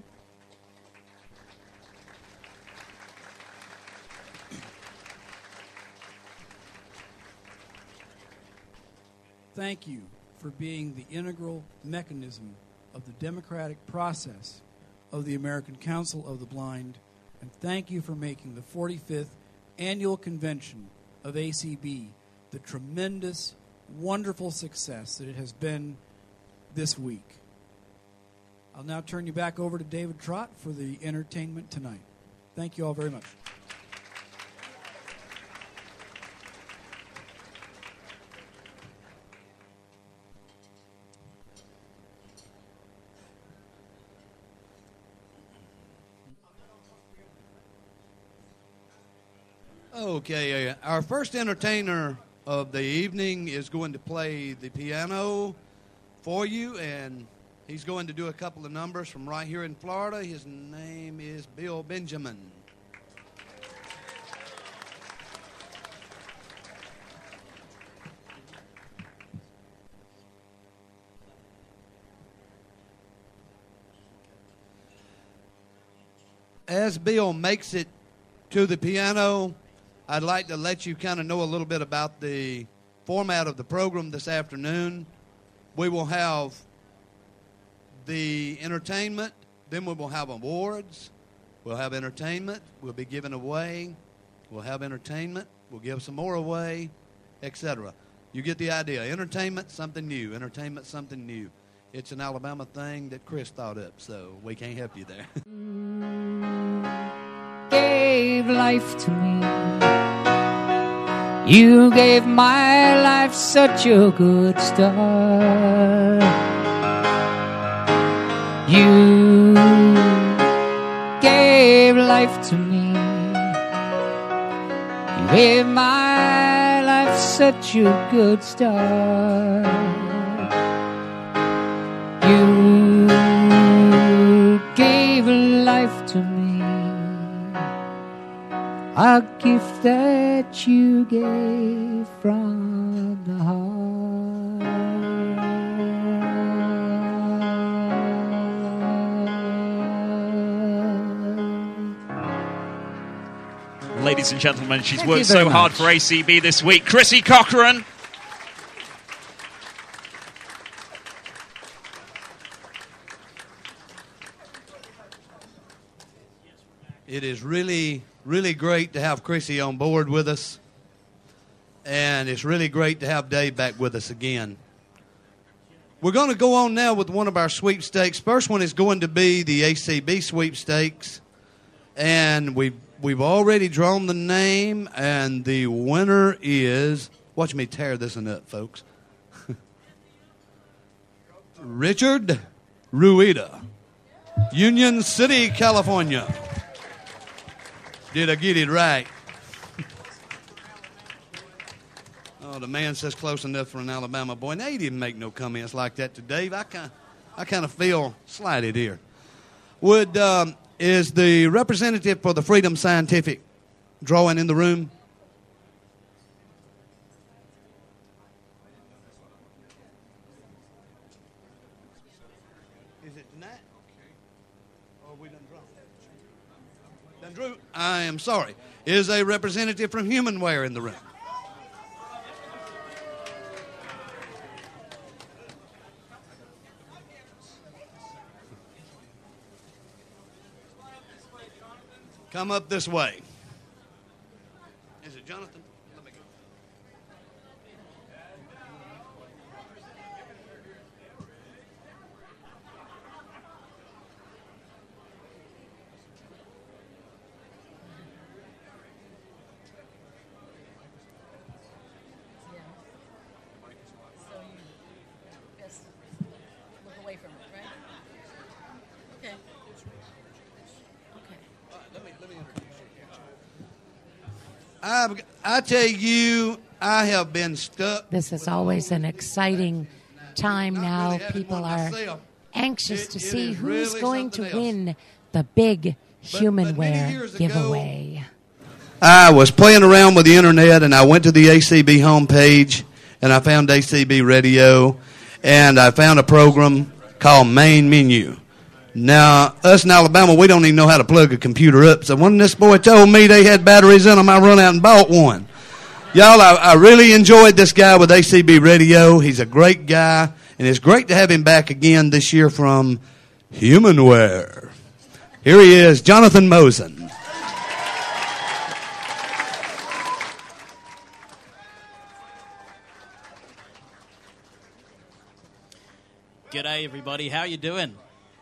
Thank you for being the integral mechanism of the democratic process of the American Council of the Blind, and thank you for making the forty-fifth Annual Convention of A C B the tremendous, wonderful success that it has been this week. I'll now turn you back over to David Trott for the entertainment tonight. Thank you all very much. Okay, uh, our first entertainer of the evening is going to play the piano for you, and he's going to do a couple of numbers from right here in Florida. His name is Bill Benjamin. As Bill makes it to the piano, I'd like to let you kind of know a little bit about the format of the program this afternoon. We will have the entertainment, then we will have awards, we'll have entertainment, we'll be giving away, we'll have entertainment, we'll give some more away, et cetera. You get the idea. Entertainment, something new. Entertainment, something new. It's an Alabama thing that Chris thought up, so we can't help you there. Gave life to me. You gave my life such a good start. You gave life to me. You gave my life such a good start. You gave life to me. A gift that you gave from the heart. Ladies and gentlemen, she's Thank worked you very so hard much. for A C B this week. Chrissy Cochran. It is really, really great to have Chrissy on board with us. And it's really great to have Dave back with us again. We're going to go on now with one of our sweepstakes. First one is going to be the A C B sweepstakes. And we've, we've already drawn the name, and the winner is... Watch me tear this one up, folks. Richard Rueda, Union City, California. Did I get it right? Oh, the man says close enough for an Alabama boy. Now, he didn't make no comments like that to Dave. I kind I kind of feel slighted here. Would um, is the representative for the Freedom Scientific drawing in the room? Is it tonight? Or we done drawn? Done drew? I am sorry. Is a representative from Humanware in the room? Come up this way. Is it Jonathan? Let me go. So you best look away from it, right? Okay. Okay. Let me, let me introduce you. I, I tell you, I have been stuck. This is always an exciting time now. People are anxious to see who's going to win the big Humanware giveaway. I was playing around with the internet, and I went to the A C B homepage, and I found A C B Radio, and I found a program called Main Menu. Now, us in Alabama, we don't even know how to plug a computer up. So when this boy told me they had batteries in them, I run out and bought one. Y'all, I, I really enjoyed this guy with A C B Radio. He's a great guy, and it's great to have him back again this year from Humanware. Here he is, Jonathan Mosen. G'day, everybody. How you doing?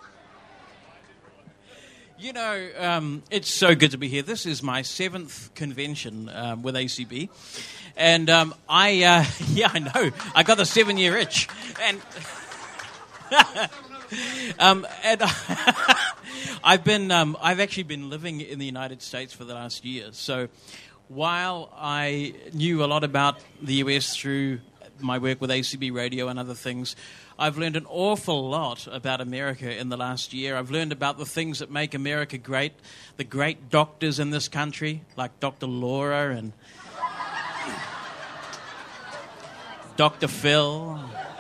You know, um, it's so good to be here. This is my seventh convention um, with A C B. And um, I, uh, yeah, I know. I got the seven-year itch. And, um, and I've been, um, I've actually been living in the United States for the last year. So while I knew a lot about the U S through my work with A C B Radio and other things, I've learned an awful lot about America in the last year. I've learned about the things that make America great, the great doctors in this country, like Doctor Laura and Doctor Phil.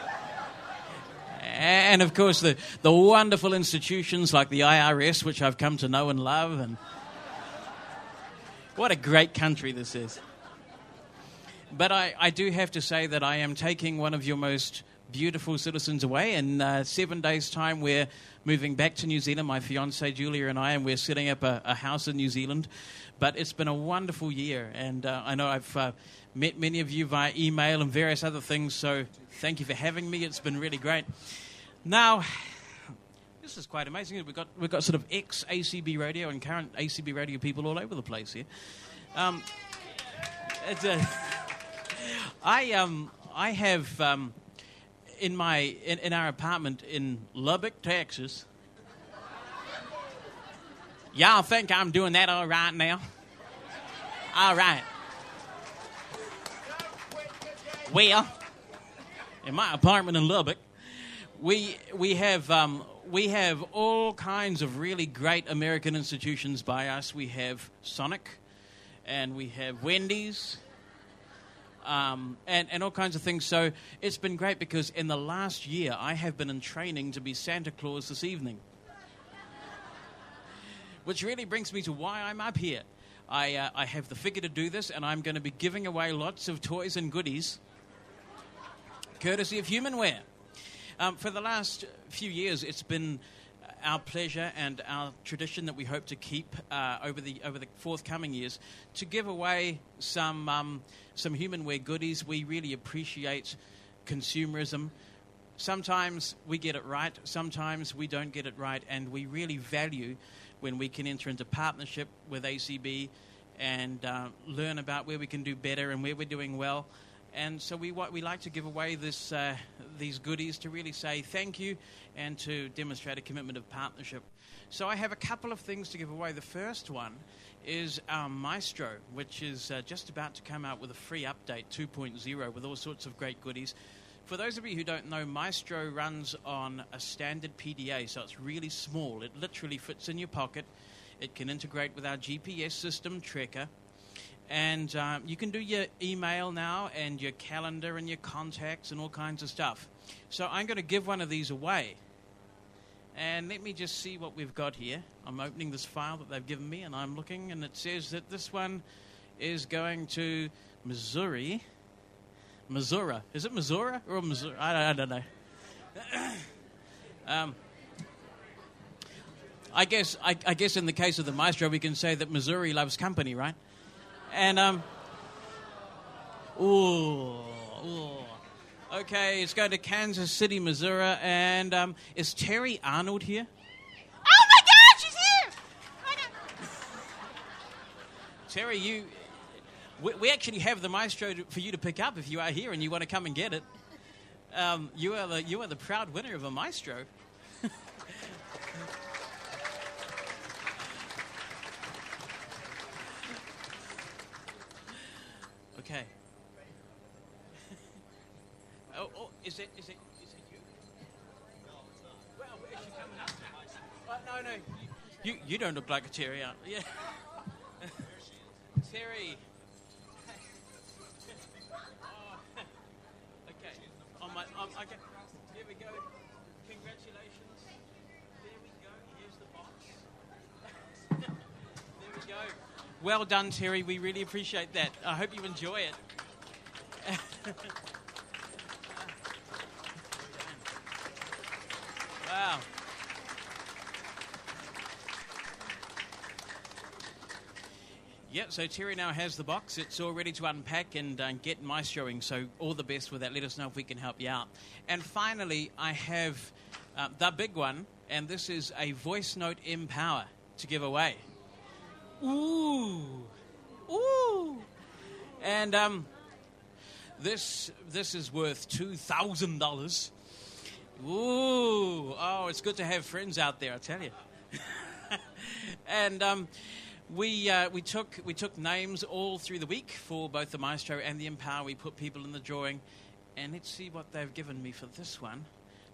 And, of course, the, the wonderful institutions like the I R S, which I've come to know and love. And what a great country this is. But I, I do have to say that I am taking one of your most beautiful citizens away. In uh, seven days' time, we're moving back to New Zealand, my fiancée Julia and I, and we're setting up a, a house in New Zealand. But it's been a wonderful year, and uh, I know I've uh, met many of you via email and various other things, so thank you for having me. It's been really great. Now, this is quite amazing. We've got, we've got sort of ex-A C B Radio and current A C B Radio people all over the place here. Um, it's a, I, um, I have... Um, In my in, in our apartment in Lubbock, Texas. Y'all think I'm doing that all right now? All right. Well, in my apartment in Lubbock, we we have um, we have all kinds of really great American institutions by us. We have Sonic, and we have Wendy's. Um, and, and all kinds of things. So it's been great because in the last year I have been in training to be Santa Claus this evening. Which really brings me to why I'm up here. I, uh, I have the figure to do this, and I'm going to be giving away lots of toys and goodies courtesy of Humanware. Um, for the last few years, it's been our pleasure and our tradition that we hope to keep uh, over the over the forthcoming years to give away some um, some Humanware goodies. We really appreciate consumerism. Sometimes we get it right, sometimes we don't get it right, and we really value when we can enter into partnership with A C B and uh, learn about where we can do better and where we're doing well. And so we we like to give away this uh, these goodies to really say thank you and to demonstrate a commitment of partnership. So I have a couple of things to give away. The first one is our Maestro, which is uh, just about to come out with a free update two point oh with all sorts of great goodies. For those of you who don't know, Maestro runs on a standard P D A, so it's really small. It literally fits in your pocket. It can integrate with our G P S system, Trekker. And um, you can do your email now and your calendar and your contacts and all kinds of stuff. So I'm going to give one of these away. And let me just see what we've got here. I'm opening this file that they've given me, and I'm looking, and it says that this one is going to Missouri. Missouri. Is it Missouri or Missouri? I don't, I don't know. um, I guess I, I guess in the case of the Maestro, we can say that Missouri loves company, right? And, um, ooh, ooh. Okay, it's going to Kansas City, Missouri, and, um, is Terry Arnold here? Oh my God, she's here! Oh my God. Terry, you, we, we actually have the Maestro to, for you to pick up if you are here and you want to come and get it. Um, you are the, you are the proud winner of a Maestro. Okay. oh, oh, is it, is it, is it you? No, it's not. Well, is she coming up? Uh, no, no, you, you don't look like a Terry, aren't you? Yeah. Terry. oh, okay. On my, on, okay. Here we go. Congratulations. There we go. Here's the box. There we go. Well done, Terry. We really appreciate that. I hope you enjoy it. Wow. Yeah, so Terry now has the box. It's all ready to unpack and uh, get maestroing, so all the best with that. Let us know if we can help you out. And finally, I have uh, the big one, and this is a Voice Note Empower to give away. Ooh. Ooh. And um, this this is worth two thousand dollars. Ooh. Oh, it's good to have friends out there, I tell you. and um, we uh, we took we took names all through the week for both the Maestro and the Empower. We put people in the drawing, and let's see what they've given me for this one.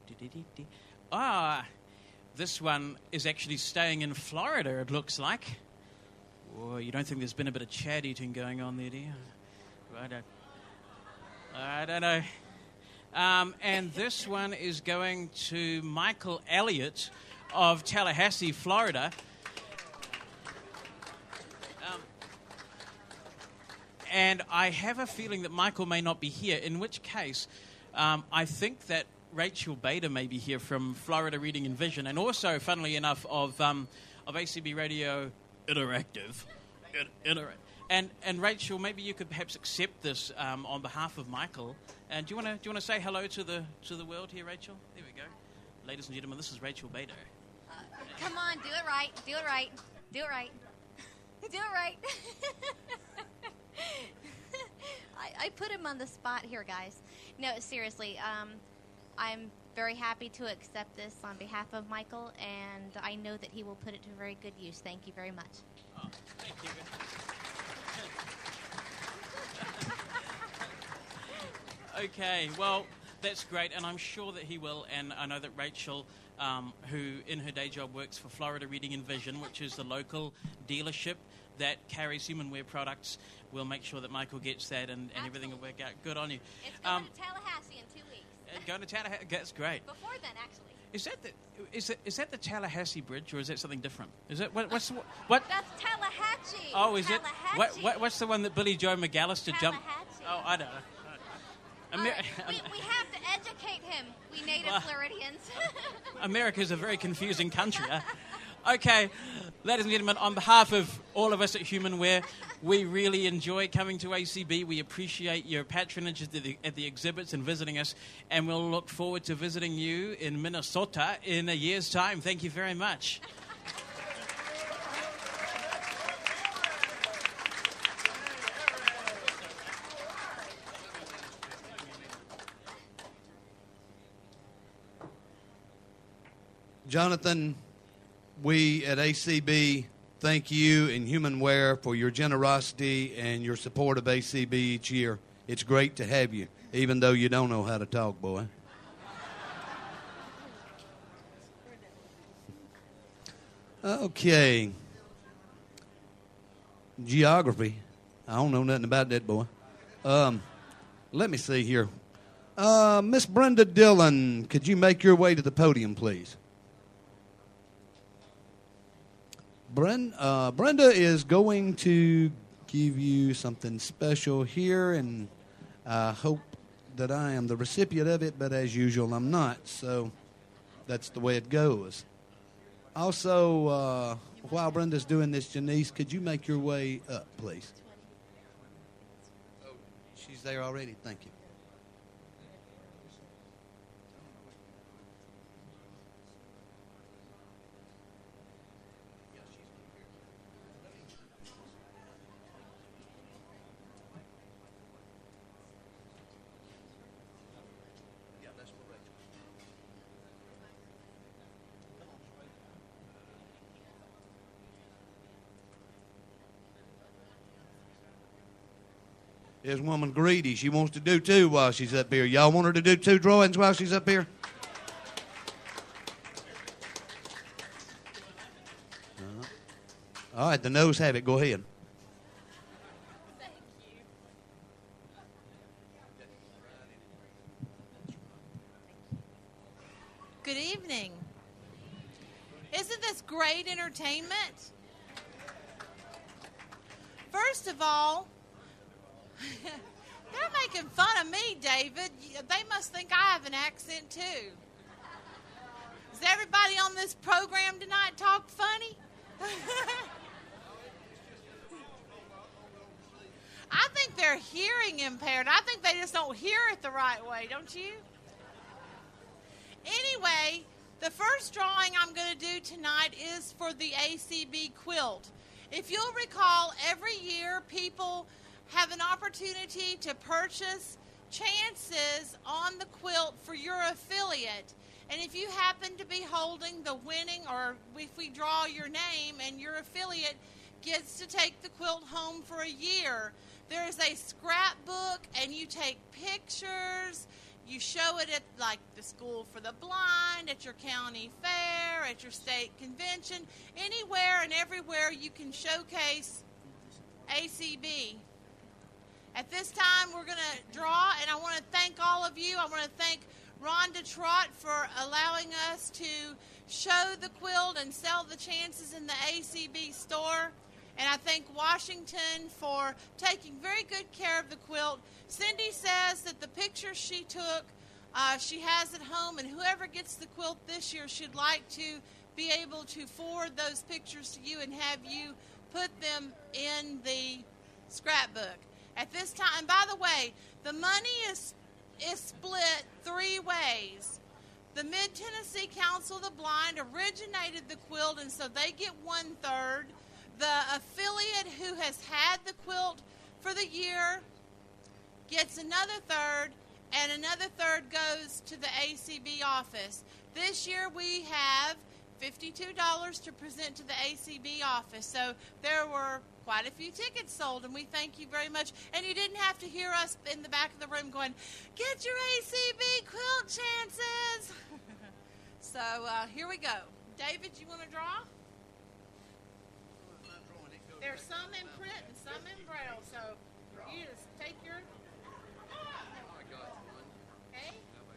Ah, this one is actually staying in Florida, it looks like. Oh, you don't think there's been a bit of Chad eating going on there, do you? I don't, I don't know. Um, and this one is going to Michael Elliott of Tallahassee, Florida. Um, and I have a feeling that Michael may not be here, in which case um, I think that Rachel Bader may be here from Florida Reading and Vision, and also, funnily enough, of um, of A C B Radio Interactive. Inter- and and Rachel, maybe you could perhaps accept this um, on behalf of Michael. And do you want to do you want to say hello to the to the world here, Rachel? There we go, ladies and gentlemen. This is Rachel Bader. Uh, come on, do it right. Do it right. Do it right. Do it right. I, I put him on the spot here, guys. No, seriously. Um, I'm very happy to accept this on behalf of Michael, and I know that he will put it to very good use. Thank you very much. Oh, thank you. Okay, well, that's great, and I'm sure that he will, and I know that Rachel, um, who in her day job works for Florida Reading and Vision, which is the local dealership that carries humanware products, will make sure that Michael gets that, and, and everything will work out. Good on you. It's going Um, to Tallahassee in two weeks. uh, going to Tallahassee, that's great. Before then, actually. Is that the is it is that the Tallahassee Bridge, or is that something different? Is it what, what's the, what? That's Tallahatchie. Oh, is it? Tallahatchie. What, what what's the one that Billy Joe McAllister jumped? Tallahatchie. Oh, I don't know. All Amer- right, we, we have to educate him, we native Well- Floridians. America's a very confusing country. Huh? Okay, ladies and gentlemen, on behalf of all of us at Humanware, we really enjoy coming to A C B. We appreciate your patronage at the, at the exhibits and visiting us, and we'll look forward to visiting you in Minnesota in a year's time. Thank you very much. Jonathan, we at A C B thank you and Humanware for your generosity and your support of A C B each year. It's great to have you, even though you don't know how to talk, boy. Okay. Geography. I don't know nothing about that, boy. Um, let me see here. Uh, Miss Brenda Dillon, could you make your way to the podium, please? Bren, uh, Brenda is going to give you something special here, and I hope that I am the recipient of it, but as usual, I'm not, so that's the way it goes. Also, uh, while Brenda's doing this, Janice, could you make your way up, please? Oh, she's there already. Thank you. This woman greedy. She wants to do two while she's up here. Y'all want her to do two drawings while she's up here? Uh-huh. All right, the noes have it. Go ahead. Thank you. Good evening. Isn't this great entertainment? First of all, they're making fun of me, David. They must think I have an accent, too. Does everybody on this program tonight talk funny? they're hearing impaired. I think they just don't hear it the right way, don't you? Anyway, the first drawing I'm going to do tonight is for the A C B quilt. If you'll recall, every year people have an opportunity to purchase chances on the quilt for your affiliate. And if you happen to be holding the winning, or if we draw your name and your affiliate gets to take the quilt home for a year, there is a scrapbook and you take pictures. You show it at like the School for the Blind, at your county fair, at your state convention, anywhere and everywhere you can showcase A C B. At this time, we're going to draw, and I want to thank all of you. I want to thank Rhonda Trott for allowing us to show the quilt and sell the chances in the A C B store. And I thank Washington for taking very good care of the quilt. Cindy says that the pictures she took, uh, she has at home, and whoever gets the quilt this year should like to be able to forward those pictures to you and have you put them in the scrapbook. At this time, by the way, the money is is split three ways. The Mid-Tennessee Council of the Blind originated the quilt, and so they get one-third. The affiliate who has had the quilt for the year gets another third, and another third goes to the A C B office. This year we have fifty-two dollars to present to the A C B office. So there were quite a few tickets sold, and we thank you very much. And you didn't have to hear us in the back of the room going, "Get your A C B quilt chances." So uh, here we go. David, you want to draw? There's some in print and some in braille, so you just take your... Okay?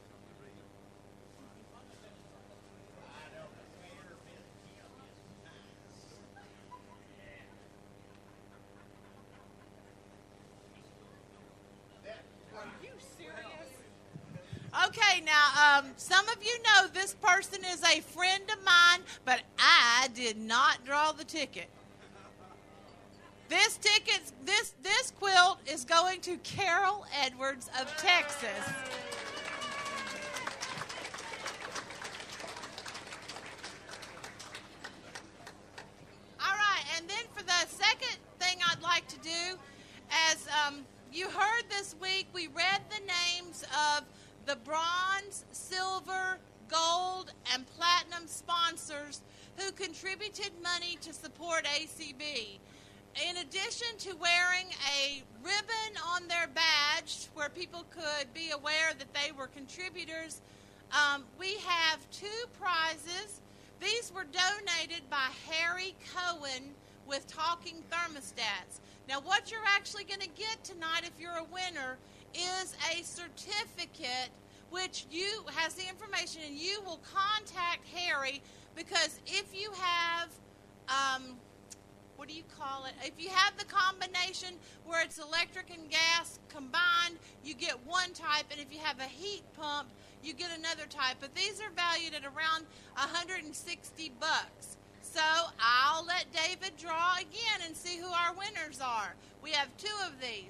Are you serious? Okay, now, um, some of you know this person is a friend of mine, but I did not draw the ticket. This ticket, this this quilt is going to Carol Edwards of Texas. All right, and then for the second thing I'd like to do, as um, you heard this week, we read the names of the bronze, silver, gold, and platinum sponsors who contributed money to support A C B. In addition to wearing a ribbon on their badge where people could be aware that they were contributors, um, we have two prizes. These were donated by Harry Cohen with Talking Thermostats. Now, what you're actually going to get tonight if you're a winner is a certificate which you has the information, and you will contact Harry, because if you have... Um, what do you call it? If you have the combination where it's electric and gas combined, you get one type, and if you have a heat pump, you get another type. But these are valued at around one hundred sixty bucks. So I'll let David draw again and see who our winners are. We have two of these.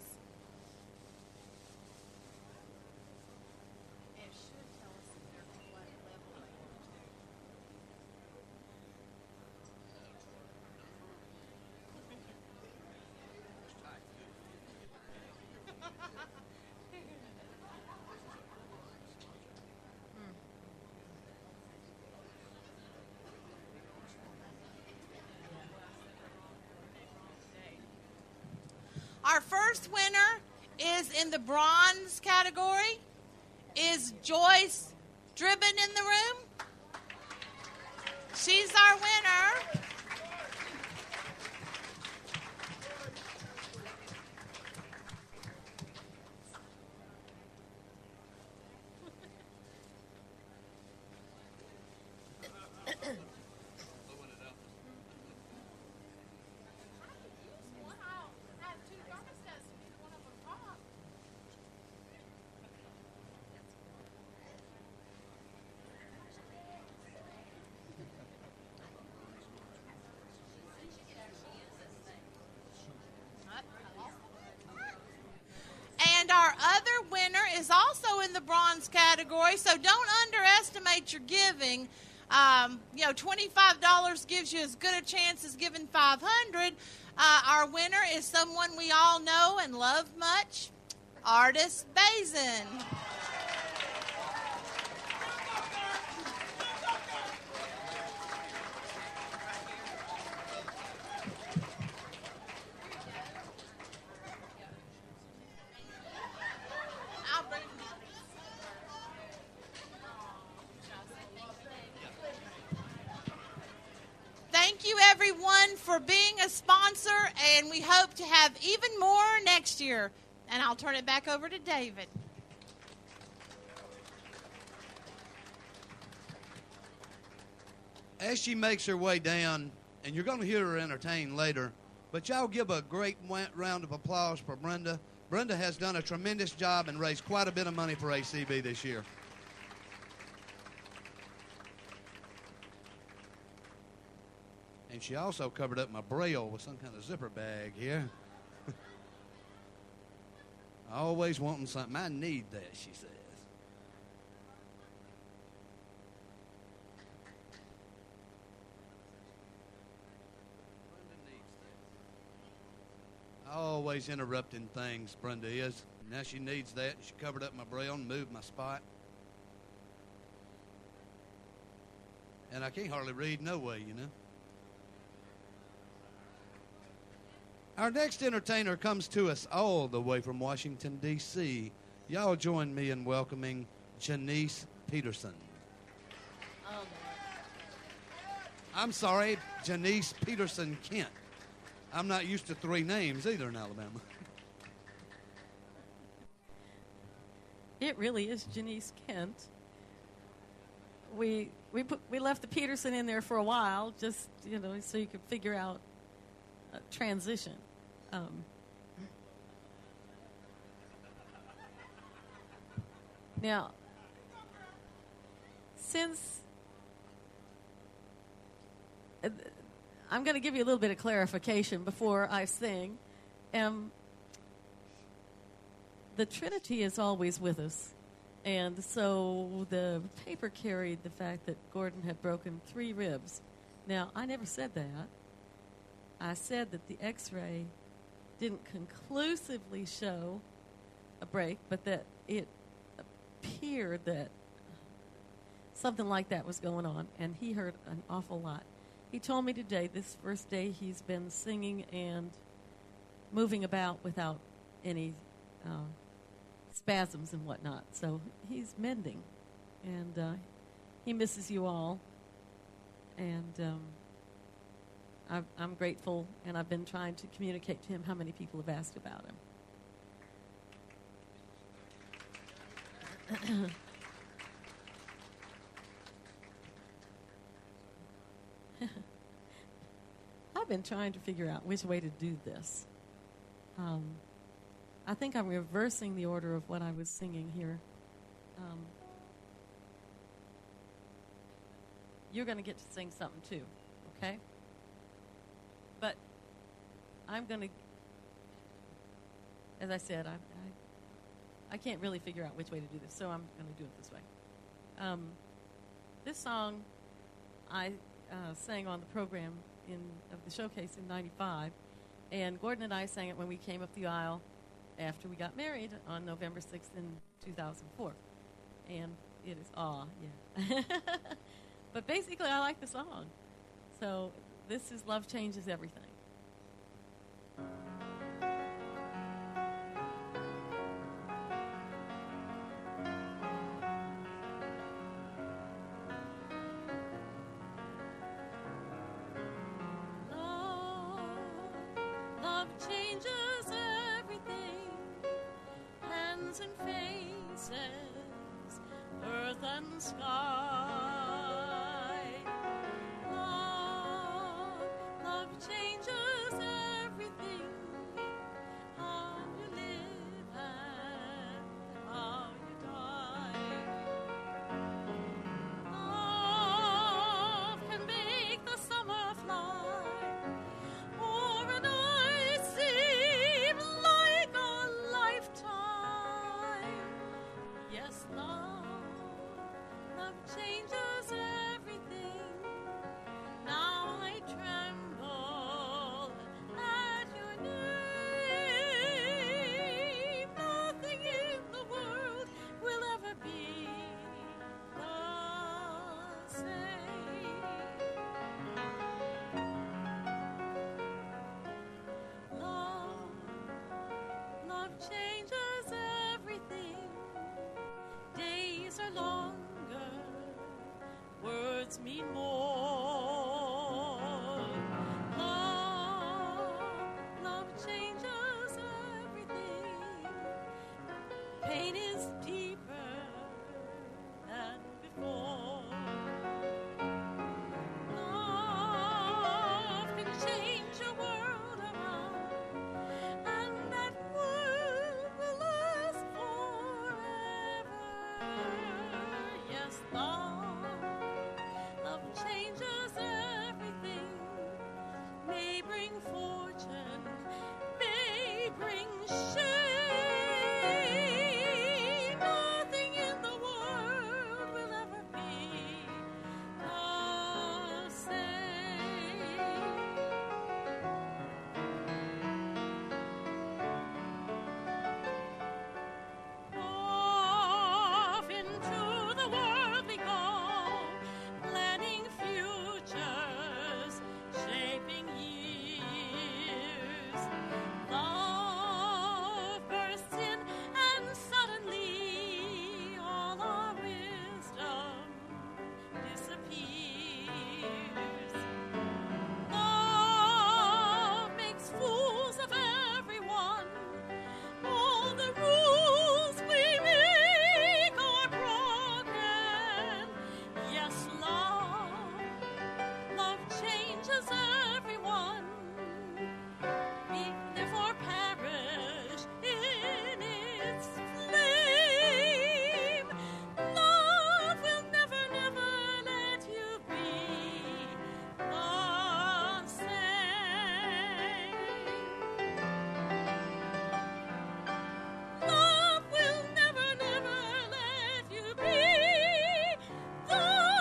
Our first winner is in the bronze category. Is Joyce Dribbin in the room? She's our winner. in the bronze category, so don't underestimate your giving. Um, you know, twenty-five dollars gives you as good a chance as giving five hundred dollars. Uh, our winner is someone we all know and love much, Artis Bazin. Thank you, everyone, for being a sponsor, and we hope to have even more next year. And I'll turn it back over to David. As she makes her way down, and you're going to hear her entertain later, but y'all give a great round of applause for Brenda. Brenda has done a tremendous job and raised quite a bit of money for A C B this year. And she also covered up my braille with some kind of zipper bag here. Always wanting something. I need that, she says. Always interrupting things, Brenda is. Now she needs that. She covered up my braille and moved my spot. And I can't hardly read no way, you know. Our next entertainer comes to us all the way from Washington, D C Y'all join me in welcoming Janice Peterson. Oh. I'm sorry, Janice Peterson Kent. I'm not used to three names either in Alabama. It really is Janice Kent. We we put we left the Peterson in there for a while, just you know, so you could figure out a transition. Um, now, since uh, I'm going to give you a little bit of clarification before I sing. Um, the Trinity is always with us. And so the paper carried the fact that Gordon had broken three ribs. Now, I never said that. I said that the x-ray didn't conclusively show a break, but that it appeared that something like that was going on, and he heard an awful lot. He told me today, this first day, he's been singing and moving about without any uh, spasms and whatnot. So he's mending, and uh, he misses you all. And um, I've, I'm grateful, and I've been trying to communicate to him how many people have asked about him. I've been trying to figure out which way to do this. Um, I think I'm reversing the order of what I was singing here. Um, you're going to get to sing something too, okay? But I'm going to, as I said, I, I, I can't really figure out which way to do this, so I'm going to do it this way. Um, this song I uh, sang on the program in of the showcase in ninety-five, and Gordon and I sang it when we came up the aisle after we got married on November sixth in two thousand four. And it is awe, yeah. But basically, I like the song. So this is Love Changes Everything. Love changes everything, hands and faces, earth and sky. Love, love changes everything, how you live and how you die. Love can make the summer fly, or an eye seem like a lifetime. Yes, me more. Love, love changes everything. Pain is deeper than before. Love can change a world around, and that world will last forever. Yes, love, love changes everything. May bring fortune, may bring shame. Nothing in the world will ever be the same. Off into the world we go, planning futures, shaping years. Love bursts in, and suddenly all our wisdom disappears. Love makes fools of everyone. All the rules we make are broken. Yes, love, love changes everyone. If therefore perish in its flame, love will never, never let you be the same. Love will never, never let you be the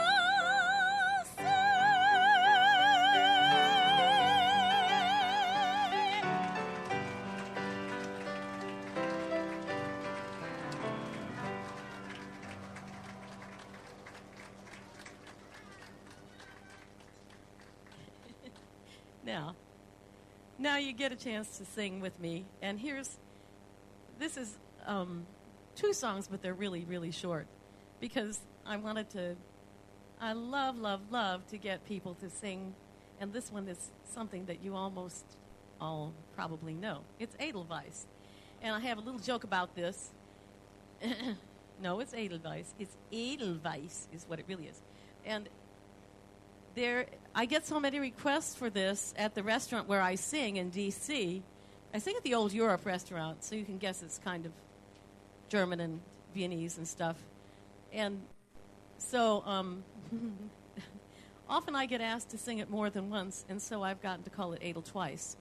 Now, now you get a chance to sing with me. And here's, this is um, two songs, but they're really, really short. Because I wanted to, I love, love, love to get people to sing. And this one is something that you almost all probably know. It's Edelweiss. And I have a little joke about this. No, it's Edelweiss. It's Edelweiss is what it really is. And there, I get so many requests for this at the restaurant where I sing in D C I sing at the Old Europe restaurant, so you can guess it's kind of German and Viennese and stuff. And so um, often I get asked to sing it more than once, and so I've gotten to call it Edel twice.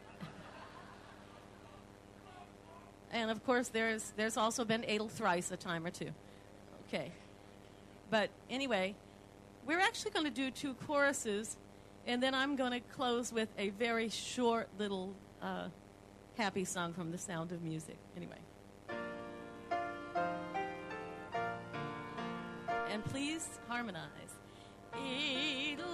And of course, there's there's also been Edel thrice a time or two. Okay. But anyway, we're actually going to do two choruses, and then I'm going to close with a very short little uh, happy song from The Sound of Music. Anyway. And please harmonize. Edelweiss,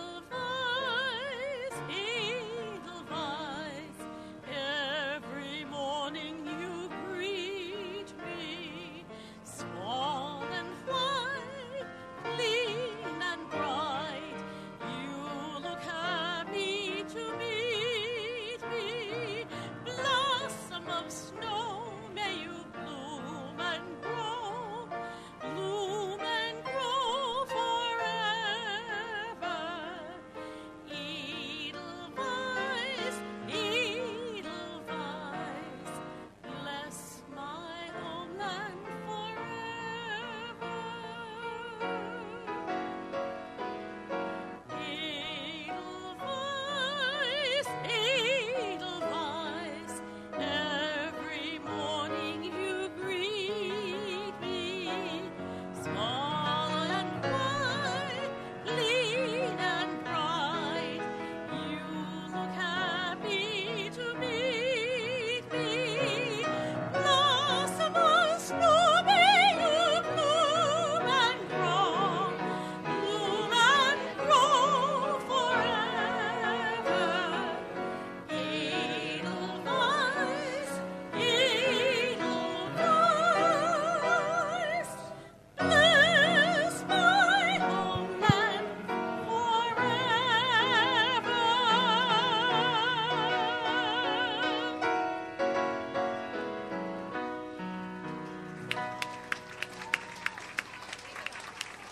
Edelweiss, every morning you greet me, small and white, clean and bright. You look happy to meet me, blossom of snow, may you bloom and grow, bloom and grow forever. Edelweiss,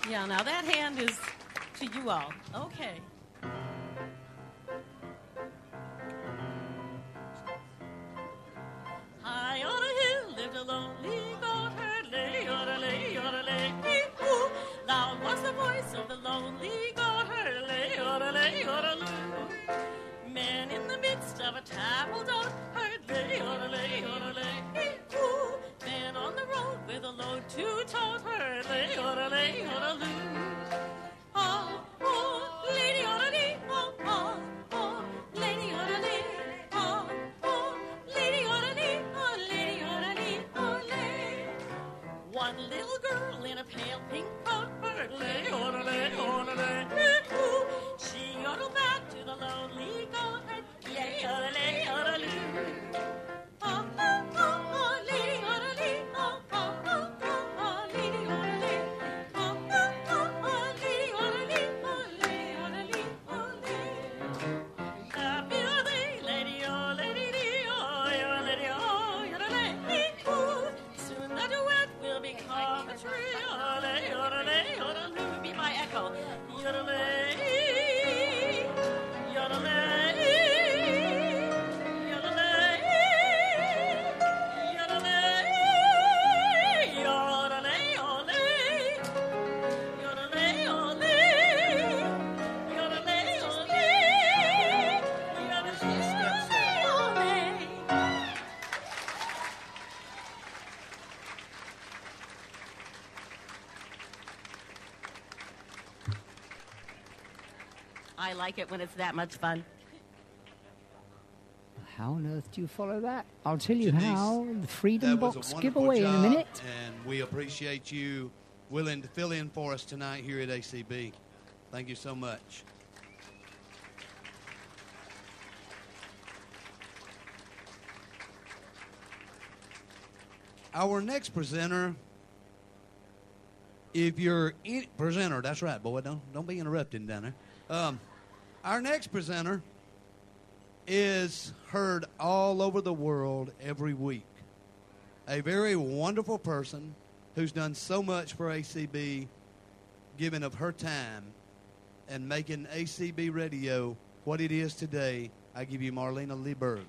Yeah, now that hand is to you all. Okay. High on a hill lived a lonely goatherd, lay, yodelay, yodelay, ee-oo. Loud was the voice of the lonely goatherd, lay, yodelay, yodeloo. Man in the midst of a table-dot herd, lay, yodelay, yodelay, ee-oo. Man on the road with a load to tote her, lay, yodelay, yodeloo. Oh, oh, lady yodelay, oh, oh, oh, lady yodelay, oh, oh, lady yodelay, oh, lady yodelay, oh, lay. One little girl in a pale pink coat, lay, yodelay, yodelay, ee-oo. She yodeled back to the lonely goatherd, lay, yodelay, yodeloo. Oh, oh, oh, oh, lady yodelay, oh, oh, oh, oh, oh, lady yodelay. Oh, oh, oh, oh, lady yodelay, oh, lady yodelay, oh, lay. Happy are they, lady, oh, lady, dee, oh, yo, lady, oh, yodelay, ee-oo. Soon the duet will become a trio, lay, yodelay, yodeloo. Be my echo. Yodelay, yodelay, yodelay, yodelay, yodelay, olay. Yodelay, olay. Yodelay, olay. Yodelay, olay. I like it when it's that much fun. How on earth do you follow that? I'll tell you Denise, how. The Freedom that was a Box wonderful giveaway in a job, minute. And we appreciate you willing to fill in for us tonight here at A C B. Thank you so much. Our next presenter, if you're in, presenter, that's right, boy. Don't don't be interrupting down there. Um, our next presenter is heard all over the world every week. A very wonderful person who's done so much for A C B, giving of her time and making A C B radio what it is today. I give you Marlena Lieberg.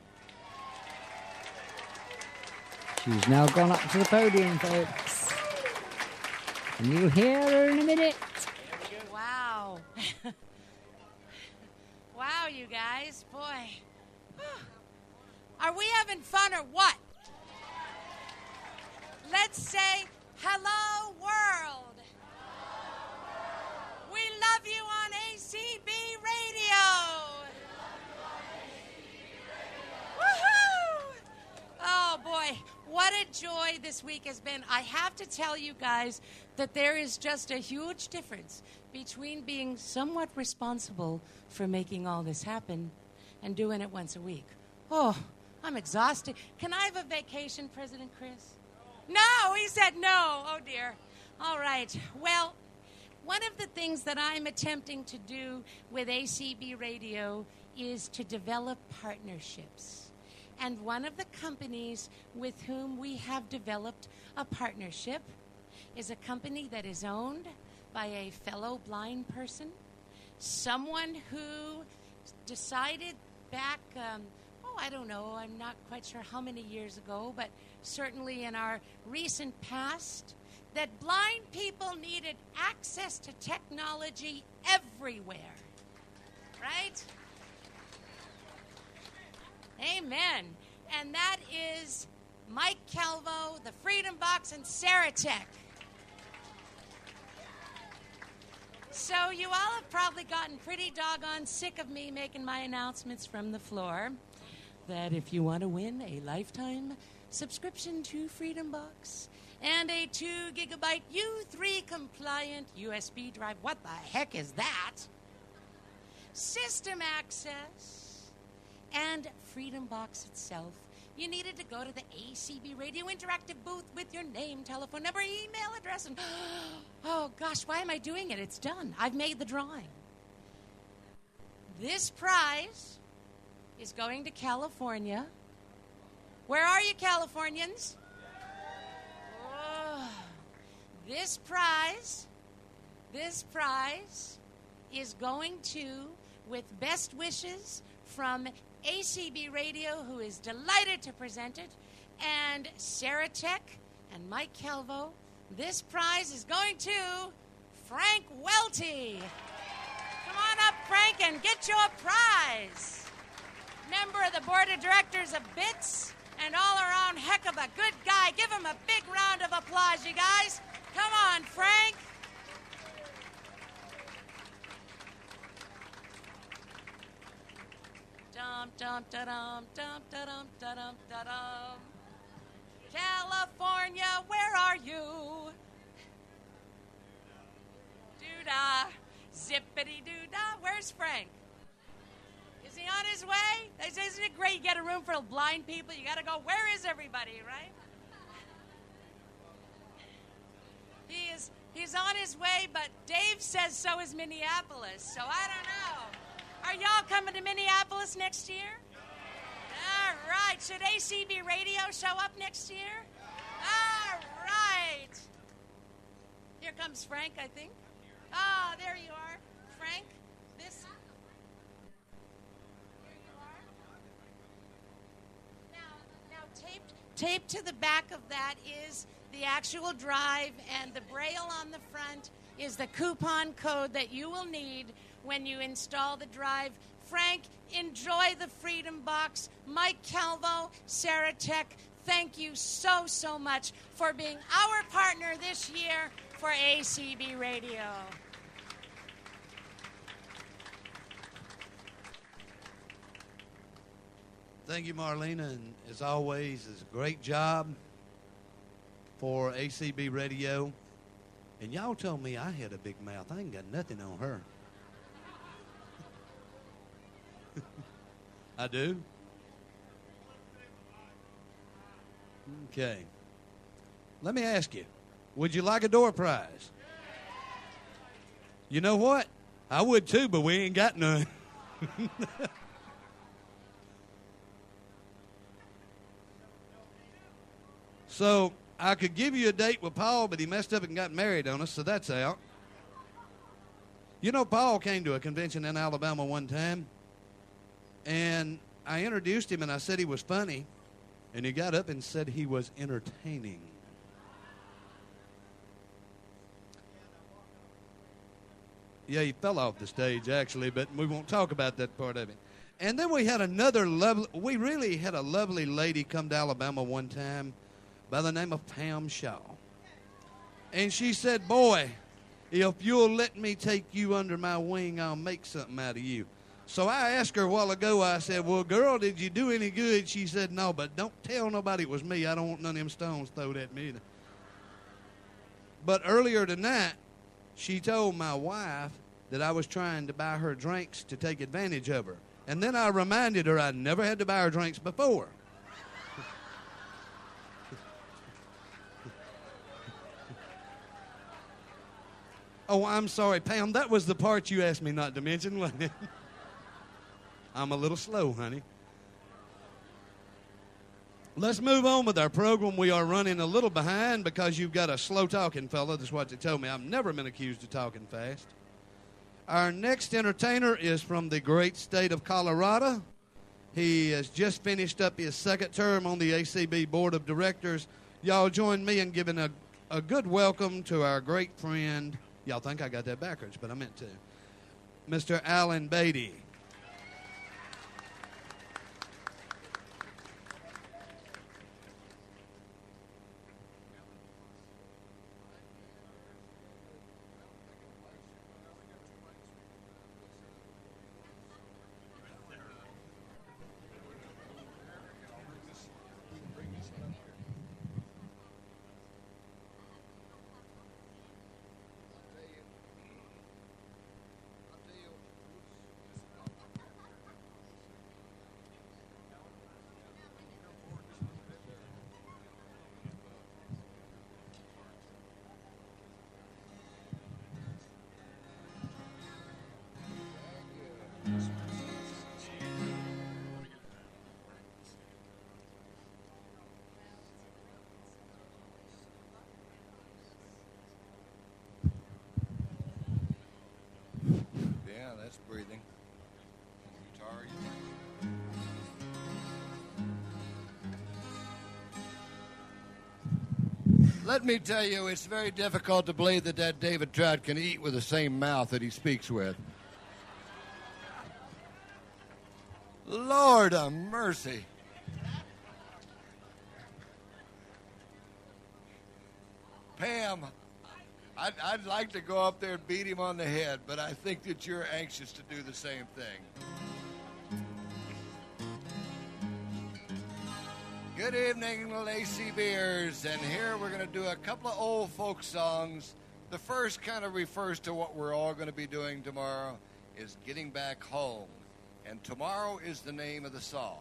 She's now gone up to the podium, folks. And you'll hear her in a minute. Wow. Wow, you guys. Boy. Are we having fun or what? Let's say hello, world. We love you on A C B Radio. Woohoo! Oh, boy. What a joy this week has been. I have to tell you guys that there is just a huge difference between being somewhat responsible for making all this happen and doing it once a week. Oh, I'm exhausted. Can I have a vacation, President Chris? No, he said no. Oh, dear. All right. Well, one of the things that I'm attempting to do with A C B Radio is to develop partnerships. And one of the companies with whom we have developed a partnership is a company that is owned by a fellow blind person, someone who decided back, um, oh, I don't know, I'm not quite sure how many years ago, but certainly in our recent past, that blind people needed access to technology everywhere, right? Amen. And that is Mike Calvo, the Freedom Box, and Saratech. So you all have probably gotten pretty doggone sick of me making my announcements from the floor that if you want to win a lifetime subscription to Freedom Box and a two gigabyte U three compliant U S B drive, what the heck is that? System access and Freedom Box itself, you needed to go to the A C B Radio Interactive booth with your name, telephone number, email address, and oh gosh, why am I doing it? It's done. I've made the drawing. This prize is going to California. Where are you, Californians? Oh, this prize This prize is going to, with best wishes from A C B Radio, who is delighted to present it, and Sarah Tech and Mike Calvo. This prize is going to Frank Welty. Come on up, Frank, and get your prize. Member of the board of directors of B I T S and all around heck of a good guy. Give him a big round of applause, you guys. Come on, Frank. Dum dum da dum dum da dum da dum da dum. California, where are you? Doo-dah, zippity doo-dah. Where's Frank? Is he on his way? Isn't it great? You get a room full of blind people. You got to go, where is everybody, right? He is he's on his way, but Dave says so is Minneapolis. So I don't know. Are y'all coming to Minneapolis next year? All right. Should A C B Radio show up next year? All right. Here comes Frank, I think. Oh, there you are. Frank, this. Here you are. Now, now taped, taped to the back of that is the actual drive, and the braille on the front is the coupon code that you will need when you install the drive. Frank, enjoy the Freedom Box. Mike Calvo, Sarah Tech, thank you so, so much for being our partner this year for A C B Radio. Thank you, Marlena, and as always, it's a great job for A C B Radio. And y'all told me I had a big mouth. I ain't got nothing on her. I do? Okay. Let me ask you, would you like a door prize? You know what? I would too, but we ain't got none. So I could give you a date with Paul, but he messed up and got married on us, so that's out. You know, Paul came to a convention in Alabama one time, and I introduced him, and I said he was funny, and he got up and said he was entertaining. Yeah, he fell off the stage, actually, but we won't talk about that part of it. And then we had another lovely, we really had a lovely lady come to Alabama one time by the name of Pam Shaw. And she said, boy, if you'll let me take you under my wing, I'll make something out of you. So I asked her a while ago, I said, well, girl, did you do any good? She said, no, but don't tell nobody it was me. I don't want none of them stones thrown at me either. But earlier tonight, she told my wife that I was trying to buy her drinks to take advantage of her. And then I reminded her I never had to buy her drinks before. Oh, I'm sorry, Pam. That was the part you asked me not to mention, wasn't it? I'm a little slow, honey. Let's move on with our program. We are running a little behind because you've got a slow-talking fella. That's what they told me. I've never been accused of talking fast. Our next entertainer is from the great state of Colorado. He has just finished up his second term on the A C B Board of Directors. Y'all join me in giving a, a good welcome to our great friend. Y'all think I got that backwards, but I meant to. Mister Alan Beatty. Let me tell you, it's very difficult to believe that that David Trout can eat with the same mouth that he speaks with. Lord of mercy. Pam, I'd, I'd like to go up there and beat him on the head, but I think that you're anxious to do the same thing. Good evening, Lacey Beers, and here we're going to do a couple of old folk songs. The first kind of refers to what we're all going to be doing tomorrow, is Getting Back Home, and Tomorrow is the name of the song.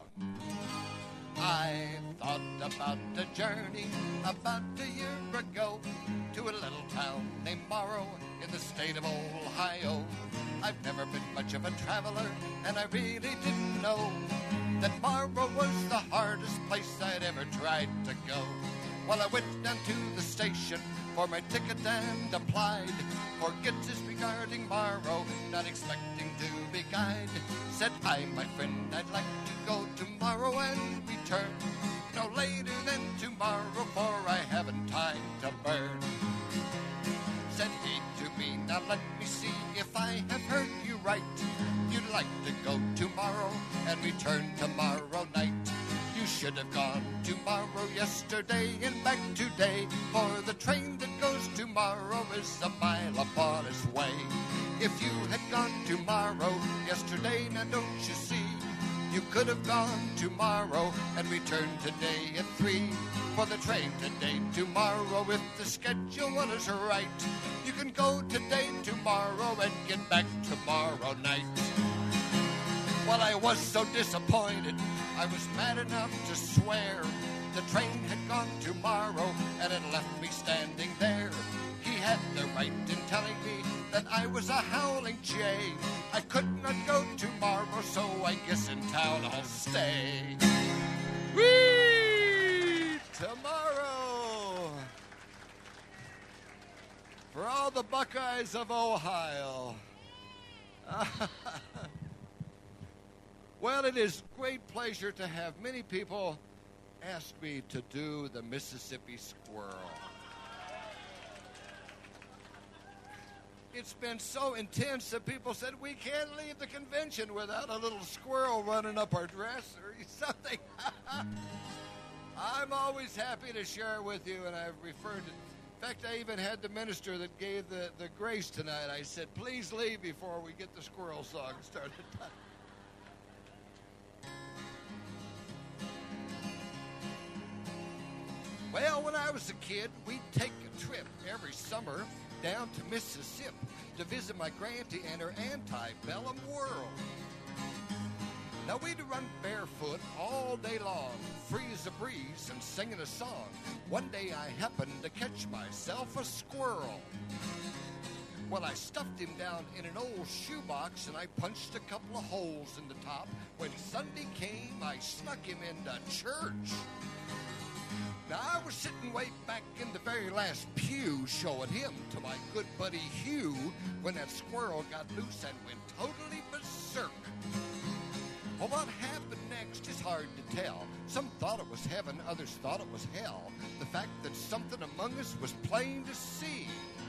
I thought about the journey about a year ago to a little town named Morrow in the state of Ohio. I've never been much of a traveler, and I really didn't know that Morrow was the hardest place I'd ever tried to go. Well, I went down to the station for my ticket and applied for gets regarding Morrow, not expecting to be guided. Said I, my friend, I'd like to go tomorrow and return no later than tomorrow, for I haven't time to burn. Said he to me, now let me see if I have heard you right. You'd like to go tomorrow and return tomorrow night. You should have gone tomorrow yesterday and back today, for the train that goes tomorrow is a mile upon its way. If you had gone tomorrow yesterday, now don't you see, you could have gone tomorrow and returned today at three. For the train today, tomorrow, if the schedule was right, you can go today, tomorrow, and get back tomorrow night. Well, I was so disappointed, I was mad enough to swear. The train had gone tomorrow, and it left me standing there. He had the right in telling me that I was a howling jay. I could not go tomorrow, so I guess in town I'll stay. Whee! Tomorrow! For all the Buckeyes of Ohio. Well, it is great pleasure to have many people ask me to do the Mississippi Squirrel. It's been so intense that people said we can't leave the convention without a little squirrel running up our dress or something. I'm always happy to share with you, and I've referred to. In fact, I even had the minister that gave the, the grace tonight. I said, please leave before we get the squirrel song started. Well, when I was a kid, we'd take a trip every summer down to Mississippi to visit my granty and her antebellum world. Now we'd run barefoot all day long, free as a breeze and singing a song. One day I happened to catch myself a squirrel. Well, I stuffed him down in an old shoebox and I punched a couple of holes in the top. When Sunday came, I snuck him into church. Now, I was sitting way back in the very last pew showing him to my good buddy Hugh when that squirrel got loose and went totally berserk. Well, what happened next is hard to tell. Some thought it was heaven, others thought it was hell. The fact that something among us was plain to see.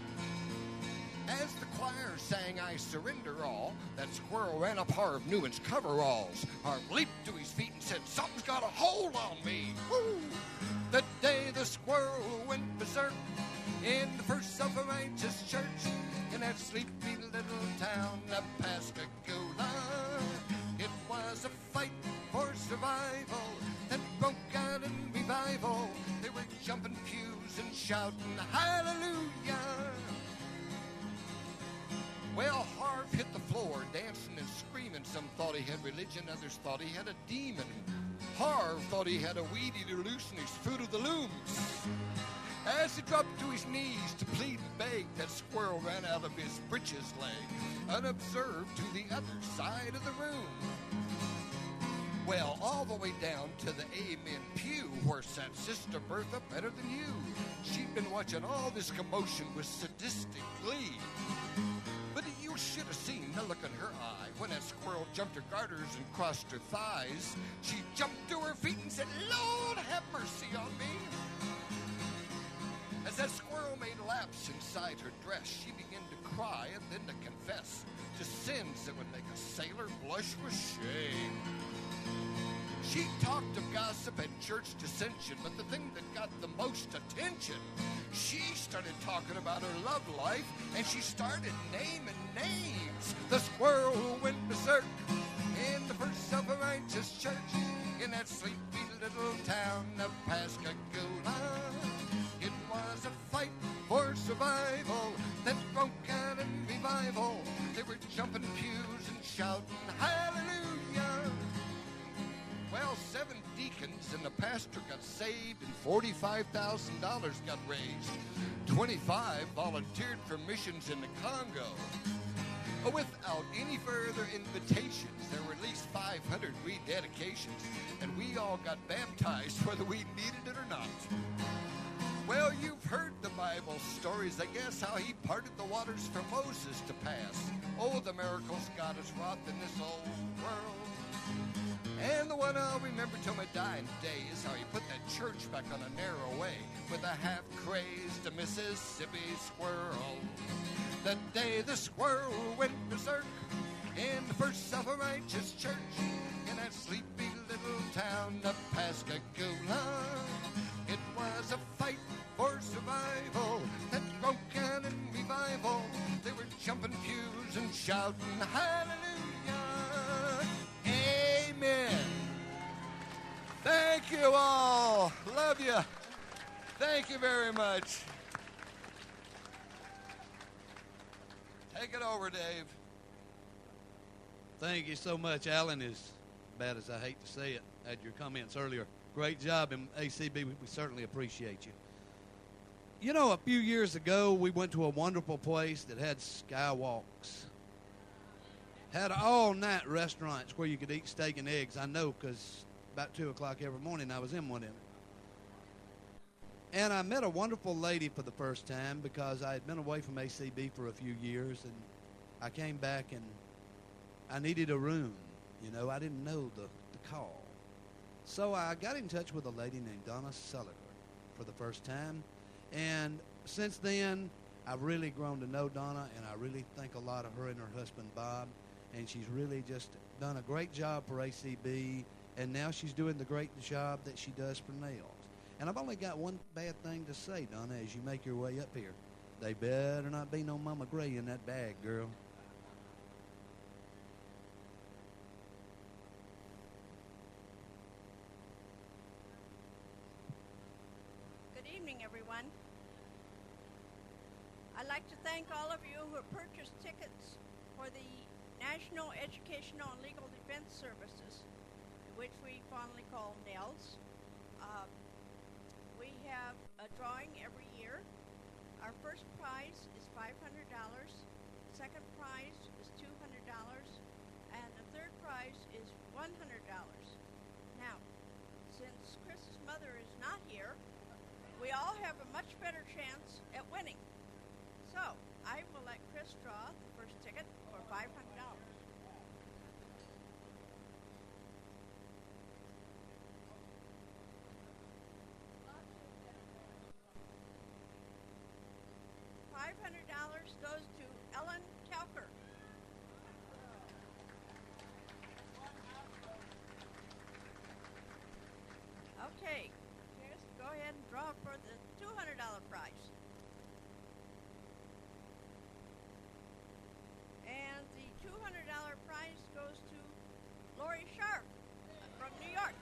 As the choir sang I Surrender All, that squirrel ran up Harv Newman's coveralls. Harv leaped to his feet and said, something's got a hold on me. Woo! The day the squirrel went berserk in the First Self-Righteous Church in that sleepy little town of Pascagoula. It was a fight for survival that broke out in revival. They were jumping pews and shouting hallelujah. Well, Harv hit the floor, dancing and screaming. Some thought he had religion, others thought he had a demon. Harv thought he had a weed eater loose in his fruit of the looms. As he dropped to his knees to plead and beg, that squirrel ran out of his breeches leg, unobserved to the other side of the room. Well, all the way down to the Amen pew where sat Sister Bertha better than you. She'd been watching all this commotion with sadistic glee. But you should have seen the look in her eye when that squirrel jumped her garters and crossed her thighs. She jumped to her feet and said, Lord, have mercy on me. As that squirrel made laps inside her dress, she began to cry and then to confess to sins that would make a sailor blush with shame. She talked of gossip and church dissension, but the thing that got the most attention, she started talking about her love life, and she started naming names. The squirrel who went berserk in the first self-righteous church in that sleepy little town of Pascagoula. It was a fight for survival that broke out in revival. They were jumping pews and shouting hallelujah. Well, seven deacons and the pastor got saved, and forty-five thousand dollars got raised. twenty-five volunteered for missions in the Congo. Without any further invitations, there were at least five hundred rededications, and we all got baptized whether we needed it or not. Well, you've heard the Bible stories, I guess, how he parted the waters for Moses to pass. Oh, the miracles God has wrought in this old world. And the one I'll remember till my dying day is how he put that church back on a narrow way with a half-crazed Mississippi squirrel. The day the squirrel went berserk in the first self-righteous church in that sleepy little town of Pascagoula. It was a fight for survival that broke out in revival. They were jumping pews and shouting hallelujah. Amen. Thank you all. Love you. Thank you very much. Take it over, Dave. Thank you so much, Alan. As bad as I hate to say it, at your comments earlier. Great job in A C B. We certainly appreciate you. You know, a few years ago, we went to a wonderful place that had skywalks. Had all-night restaurants where you could eat steak and eggs. I know, because about two o'clock every morning I was in one of them. And I met a wonderful lady for the first time because I had been away from A C B for a few years, and I came back and I needed a room. You know, I didn't know the, the call. So I got in touch with a lady named Donna Sullivan for the first time. And since then, I've really grown to know Donna, and I really think a lot of her and her husband, Bob. And she's really just done a great job for A C B, and now she's doing the great job that she does for nails. And I've only got one bad thing to say, Donna, as you make your way up here. They better not be no Mama Gray in that bag, girl. Good evening, everyone. I'd like to thank all of you who have purchased tickets for the National Educational and Legal Defense Services, which we fondly call NELS. Um, we have a drawing every year. Our first prize is five hundred dollars, second prize is two hundred dollars, and the third prize is one hundred dollars. Now, since Chris's mother is not here, we all have a much better chance at winning. So, I will let Chris draw the first ticket for five hundred dollars. five hundred dollars goes to Ellen Kelker. Okay, Chris, go ahead and draw for the two hundred dollars prize. And the two hundred dollars prize goes to Lori Sharp from New York.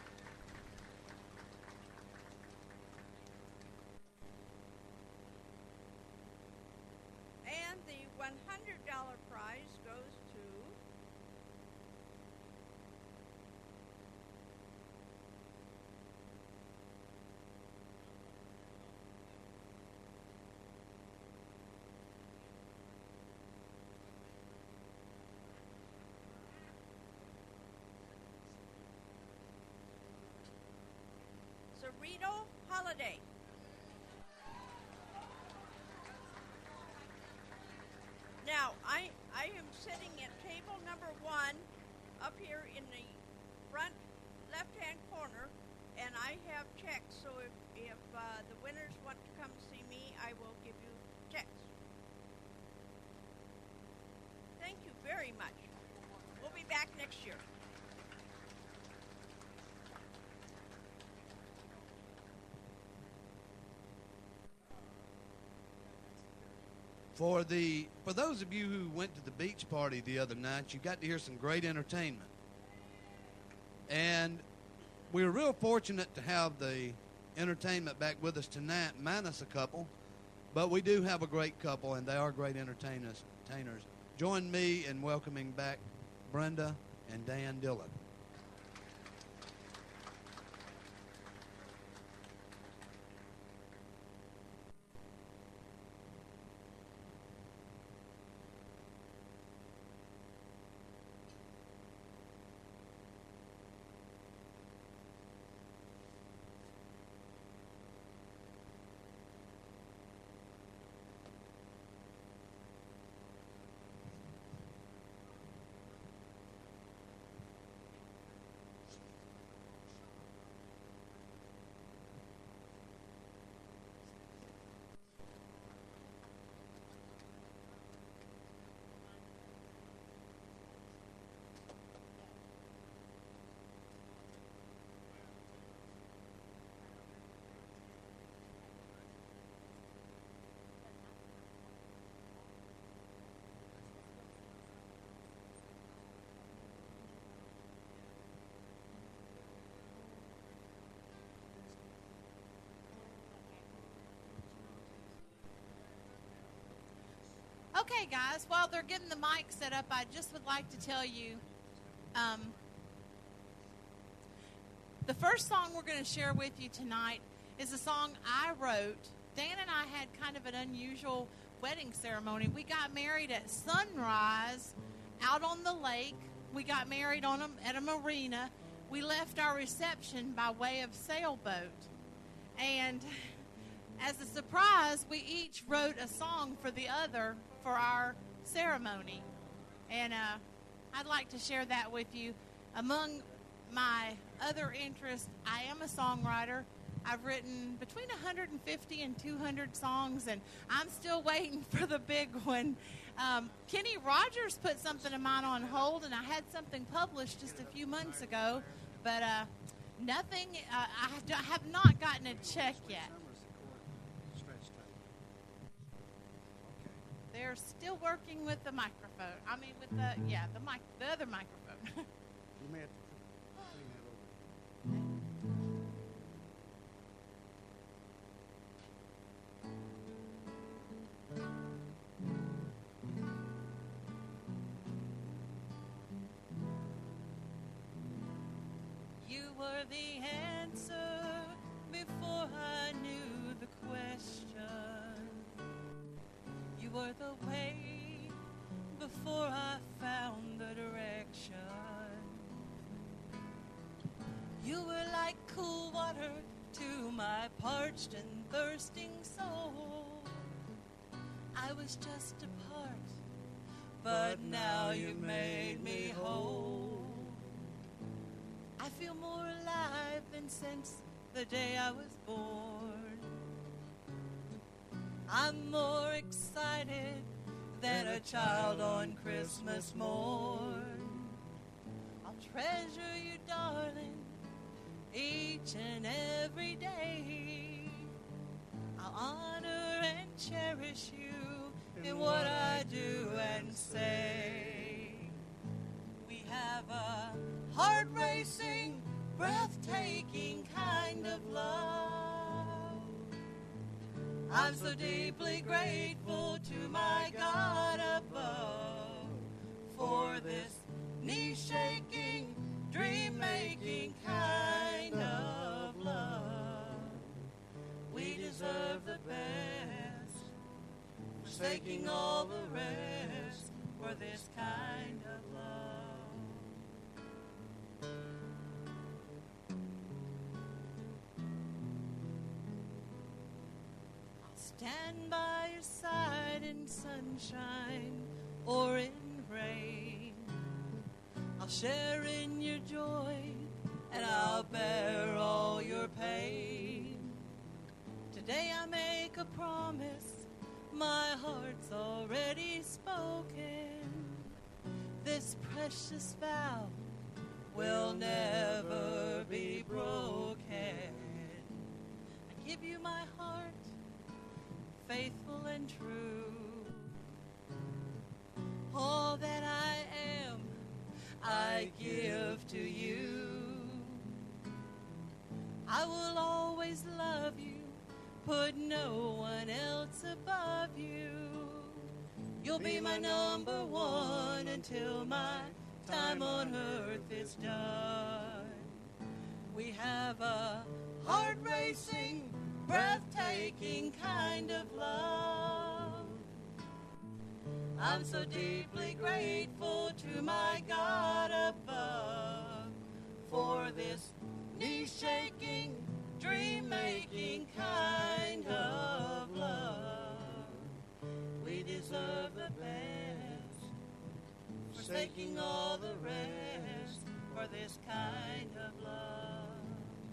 And the one hundred dollars prize goes to Cerrito Holiday. Now, I, I am sitting at table number one up here in the front left-hand corner, and I have checks, so if, if uh, the winners want to come see me, back next year. For the for those of you who went to the beach party the other night, you got to hear some great entertainment. And we were real fortunate to have the entertainment back with us tonight, minus a couple. But we do have a great couple, and they are great entertainers. entertainers. Join me in welcoming back Brenda and Dan Dillon. Okay, guys, while they're getting the mic set up, I just would like to tell you um, the first song we're going to share with you tonight is a song I wrote. Dan and I had kind of an unusual wedding ceremony. We got married at sunrise out on the lake. We got married on a, at a marina. We left our reception by way of sailboat. And as a surprise, we each wrote a song for the other for our ceremony. And uh, I'd like to share that with you. Among my other interests, I am a songwriter. I've written between one hundred fifty and two hundred songs, and I'm still waiting for the big one. Um, Kenny Rogers put something of mine on hold, and I had something published just a few months ago, but uh, nothing, uh, I have- I have not gotten a check yet. They're still working with the microphone. I mean, with the, yeah, the mic, the other microphone. You may have to clean that over. You were the answer before I knew the question. You were the way before I found the direction. You were like cool water to my parched and thirsting soul. I was just a part, but now you've made me whole. I feel more alive than since the day I was born. I'm more excited than a child on Christmas morn. I'll treasure you, darling, each and every day. I'll honor and cherish you in what I do and say. We have a heart-racing, breathtaking kind of love. I'm so deeply grateful to my God above for this knee-shaking, dream-making kind of love. We deserve the best, forsaking all the rest for this kind of love. Stand by your side in sunshine or in rain. I'll share in your joy and I'll bear all your pain. Today I make a promise, my heart's already spoken. this precious vow will never be broken. I give you my heart, faithful and true. All that I am, I give to you. I will always love you, put no one else above you. You'll be my number one until my time on earth is done. We have a heart-racing, breathtaking kind of love. I'm so deeply grateful to my God above for this knee-shaking, dream-making kind of love. We deserve the best, forsaking all the rest for this kind of love.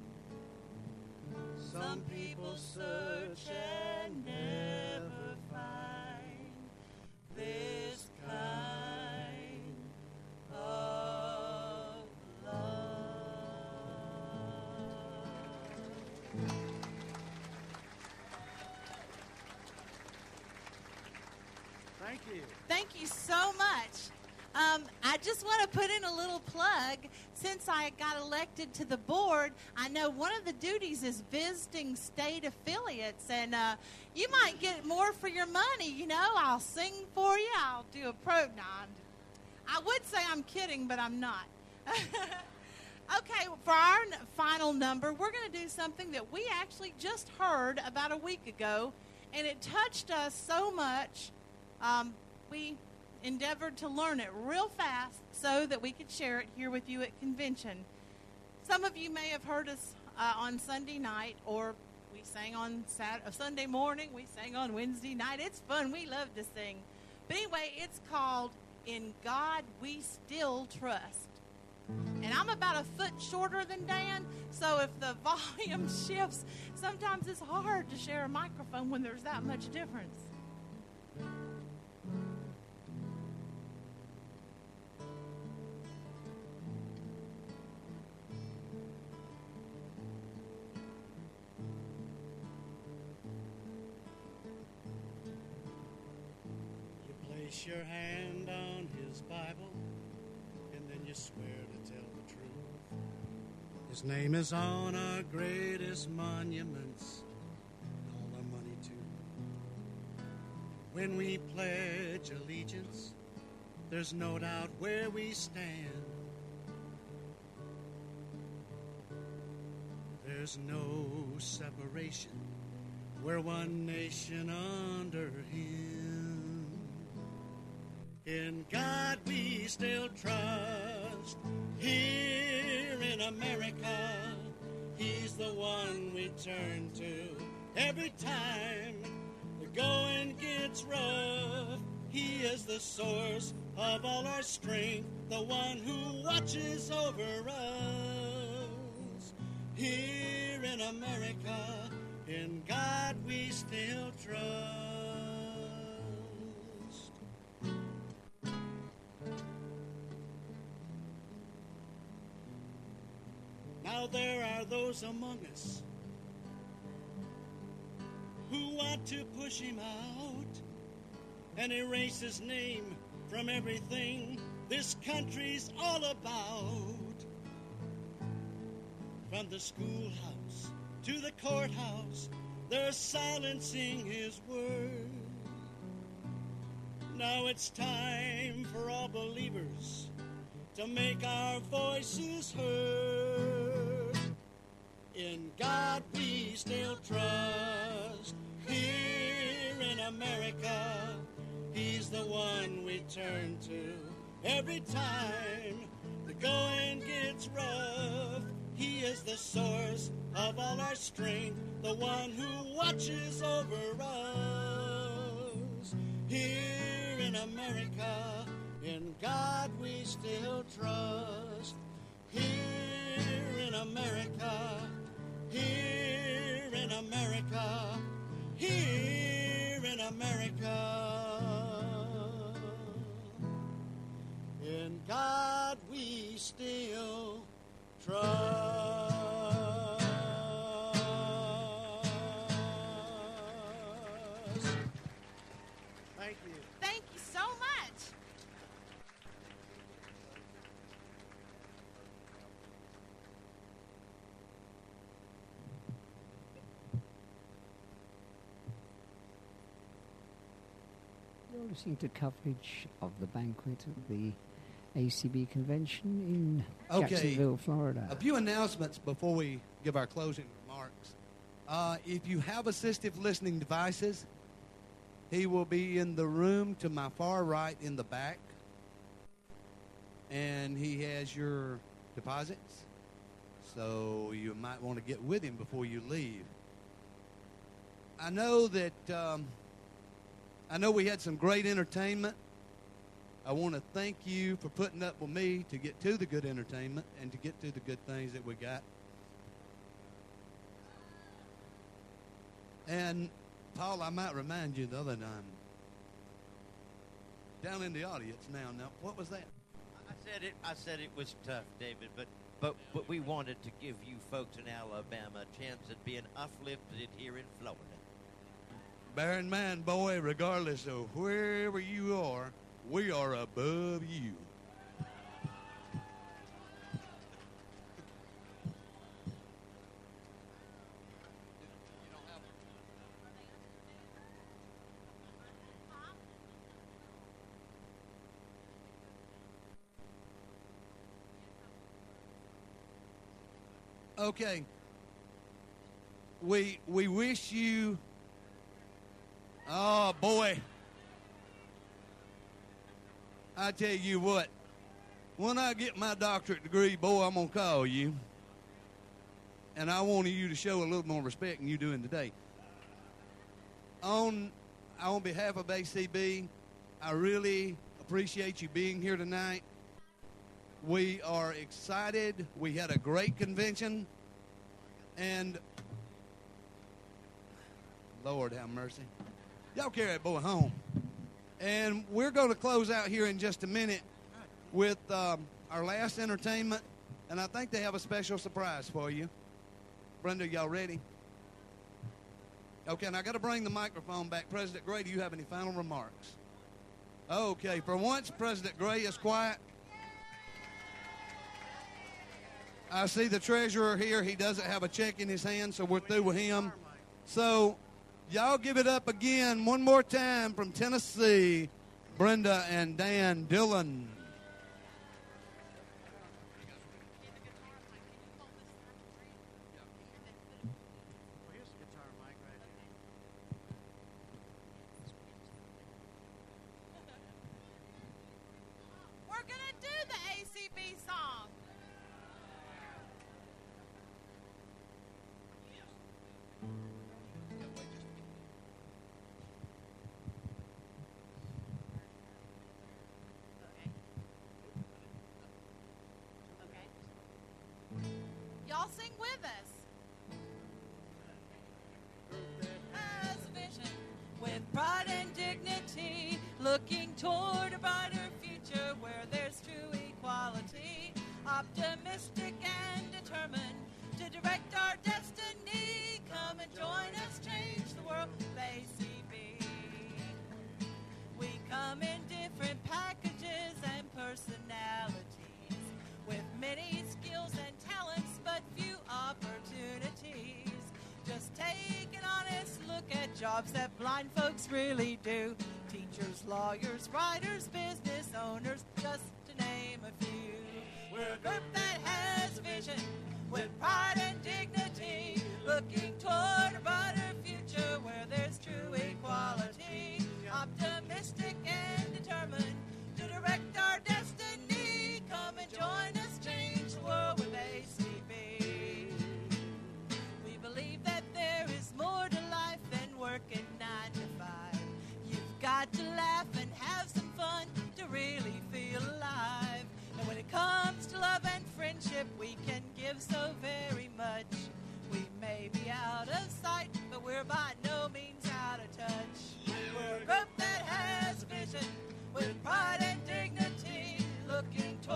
Some people search and never find this kind of love. Thank you. Thank you so much. Um, I just want to put in a little plug. Since I got elected to the board, I know one of the duties is visiting state affiliates, and uh, you might get more for your money. You know, I'll sing for you. I'll do a pro. No, I would say I'm kidding, but I'm not. Okay, for our n- final number, we're going to do something that we actually just heard about a week ago, and it touched us so much. Um, we endeavored to learn it real fast so that we could share it here with you at convention. Some of you may have heard us uh, on Sunday night, or we sang on Saturday, Sunday morning, we sang on Wednesday night. It's fun. We love to sing. But anyway, it's called In God We Still Trust. And I'm about a foot shorter than Dan, so if the volume shifts, sometimes it's hard to share a microphone when there's that much difference. Place your hand on his Bible, and then you swear to tell the truth. His name is on our greatest monuments, and all our money too. When we pledge allegiance, there's no doubt where we stand. There's no separation, we're one nation under him. In God we still trust. Here in America, he's the one we turn to. Every time the going gets rough, he is the source of all our strength, the one who watches over us. Here in America, in God we still trust. Now there are those among us who want to push him out and erase his name from everything this country's all about. From the schoolhouse to the courthouse, they're silencing his word. Now it's time for all believers to make our voices heard. In God we still trust. Here in America, he's the one we turn to. Every time the going gets rough, he is the source of all our strength, the one who watches over us. Here in America, in God we still trust. Here in America, here in America, here in America. In God we still trust. Thank you. Thank you so much. You're listening to coverage of the banquet of the A C B convention in Okay. Jacksonville, Florida. A few announcements before we give our closing remarks. Uh, if you have assistive listening devices, he will be in the room to my far right in the back. And he has your deposits. So you might want to get with him before you leave. I know that um, I know we had some great entertainment. I want to thank you for putting up with me to get to the good entertainment and to get to the good things that we got. And, Paul, I might remind you the other time, down in the audience now, now, what was that? I said it. I said it was tough, David, but but but we wanted to give you folks in Alabama a chance at being uplifted here in Florida. Bear in mind, boy, regardless of wherever you are, we are above you. Okay. We we wish you. Oh boy. I tell you what. When I get my doctorate degree, boy, I'm gonna call you. And I want you to show a little more respect than you're doing today. On on behalf of A C B, I really appreciate you being here tonight. We are excited. We had a great convention. And, Lord have mercy. Y'all carry that boy home. And we're going to close out here in just a minute with um, our last entertainment. And I think they have a special surprise for you. Brenda, y'all ready? Okay, and I got to bring the microphone back. President Gray, do you have any final remarks? Okay, for once, President Gray is quiet. I see the treasurer here. He doesn't have a check in his hand, so we're through with him. So, y'all give it up again one more time from Tennessee, Brenda and Dan Dillon. We're going to do the A C B song. Y'all sing with us. Has a vision with pride and dignity, looking toward a brighter future where there's true equality, optimistic and determined to direct our destiny. Come and join us, change the world with A C B. We come in different packages and personalities, with many skills and talents, but few opportunities. Just take an honest look at jobs that blind folks really do. Teachers, lawyers, writers, business owners, just to name a few. We're a group that has a vision with pride and dignity, looking toward a brighter future where there's true equality, optimistic and determined to direct our destiny. Come and join us, change the world with A C B. We believe that there is more to life than working nine to five. You've got to laugh and have some fun to really feel alive. And when it comes to love and friendship, we can give so very much. We may be out of sight, but we're by no means out of touch. We're a group that has vision with pride and dignity, looking to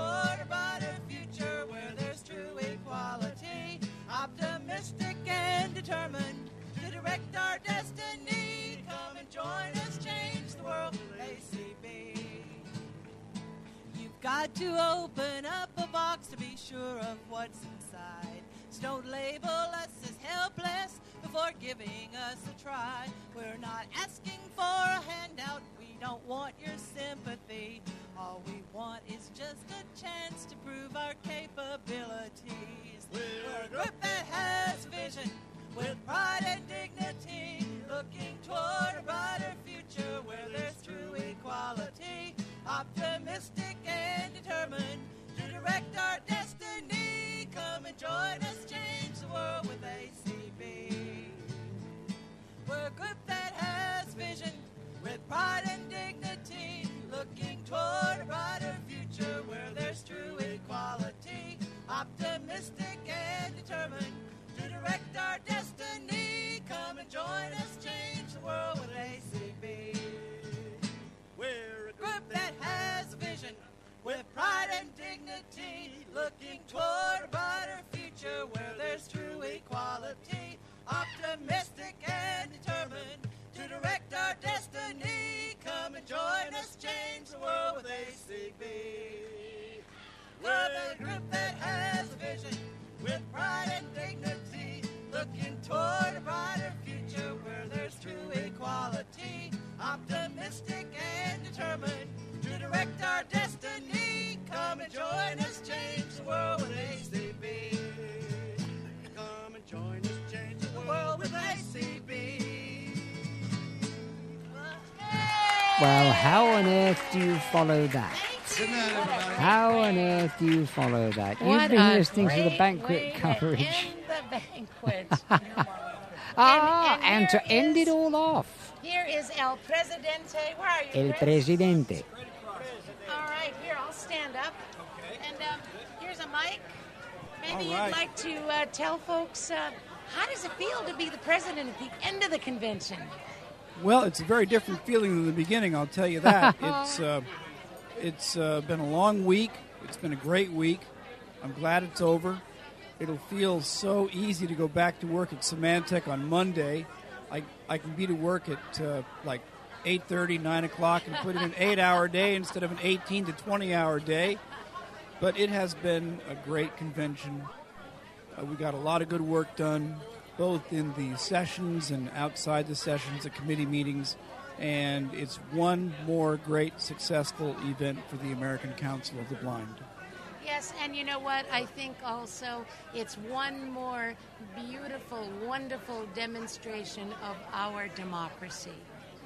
direct our destiny. Come and join us, change the world with A C B. You've got to open up a box to be sure of what's inside. So don't label us as helpless before giving us a try. We're not asking for a handout. We don't want your sympathy. All we want is just a chance to prove our capabilities. We're a group that has vision with pride and dignity, looking toward a brighter future where there's true equality. Optimistic and determined to direct our destiny. Come and join us, change the world with A C B. We're a group that has vision with pride and dignity, looking toward a brighter future where there's true equality. Optimistic and determined to direct our destiny. Come and join us, change the world with A C B. We're a group that has vision with pride and dignity, looking toward a brighter future where there's true equality. Optimistic and determined to direct our destiny. Come and join us, change the world with A C B. We're a group that has a vision with pride and dignity, looking toward a brighter future where there's true equality. Optimistic and determined to direct our destiny. Come and join us, change the world with A C B. Come and join us, change the world with A C B. Well, how on earth do you follow that? How on earth do you follow that? What You've been a listening to the great banquet way to coverage. end the banquet. Ah, and, and, here to end is- it all off, Here is El Presidente. Where are you, El Chris? Presidente. All right, here, I'll stand up. And um, here's a mic. Maybe All right. you'd like to uh, tell folks, uh, how does it feel to be the president at the end of the convention? Well, it's a very different feeling than the beginning, I'll tell you that. it's uh, it's uh, been a long week. It's been a great week. I'm glad it's over. It'll feel so easy to go back to work at Symantec on Monday. I, I can be to work at uh, like eight thirty, nine o'clock and put in an eight-hour day instead of an eighteen to twenty-hour day. But it has been a great convention. Uh, we got a lot of good work done, both in the sessions and outside the sessions, the committee meetings, and it's one more great successful event for the American Council of the Blind. Yes, and you know what? I think also it's one more beautiful, wonderful demonstration of our democracy.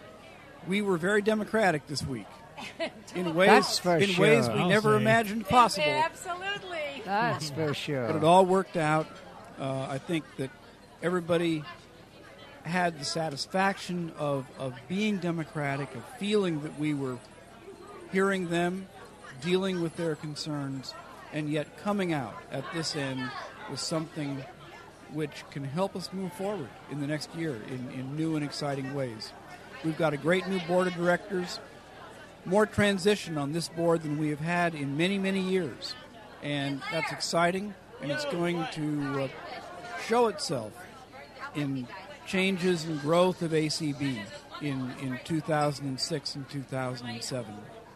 We were very democratic this week. In ways, That's for in sure. ways we I'll never say. imagined possible. Absolutely. That's for sure. But it all worked out. Uh, I think that everybody had the satisfaction of, of being democratic, of feeling that we were hearing them, dealing with their concerns, and yet coming out at this end with something which can help us move forward in the next year in, in new and exciting ways. We've got a great new board of directors, more transition on this board than we have had in many, many years. And that's exciting, and it's going to uh, show itself in changes and growth of A C B in, in two thousand six and two thousand seven.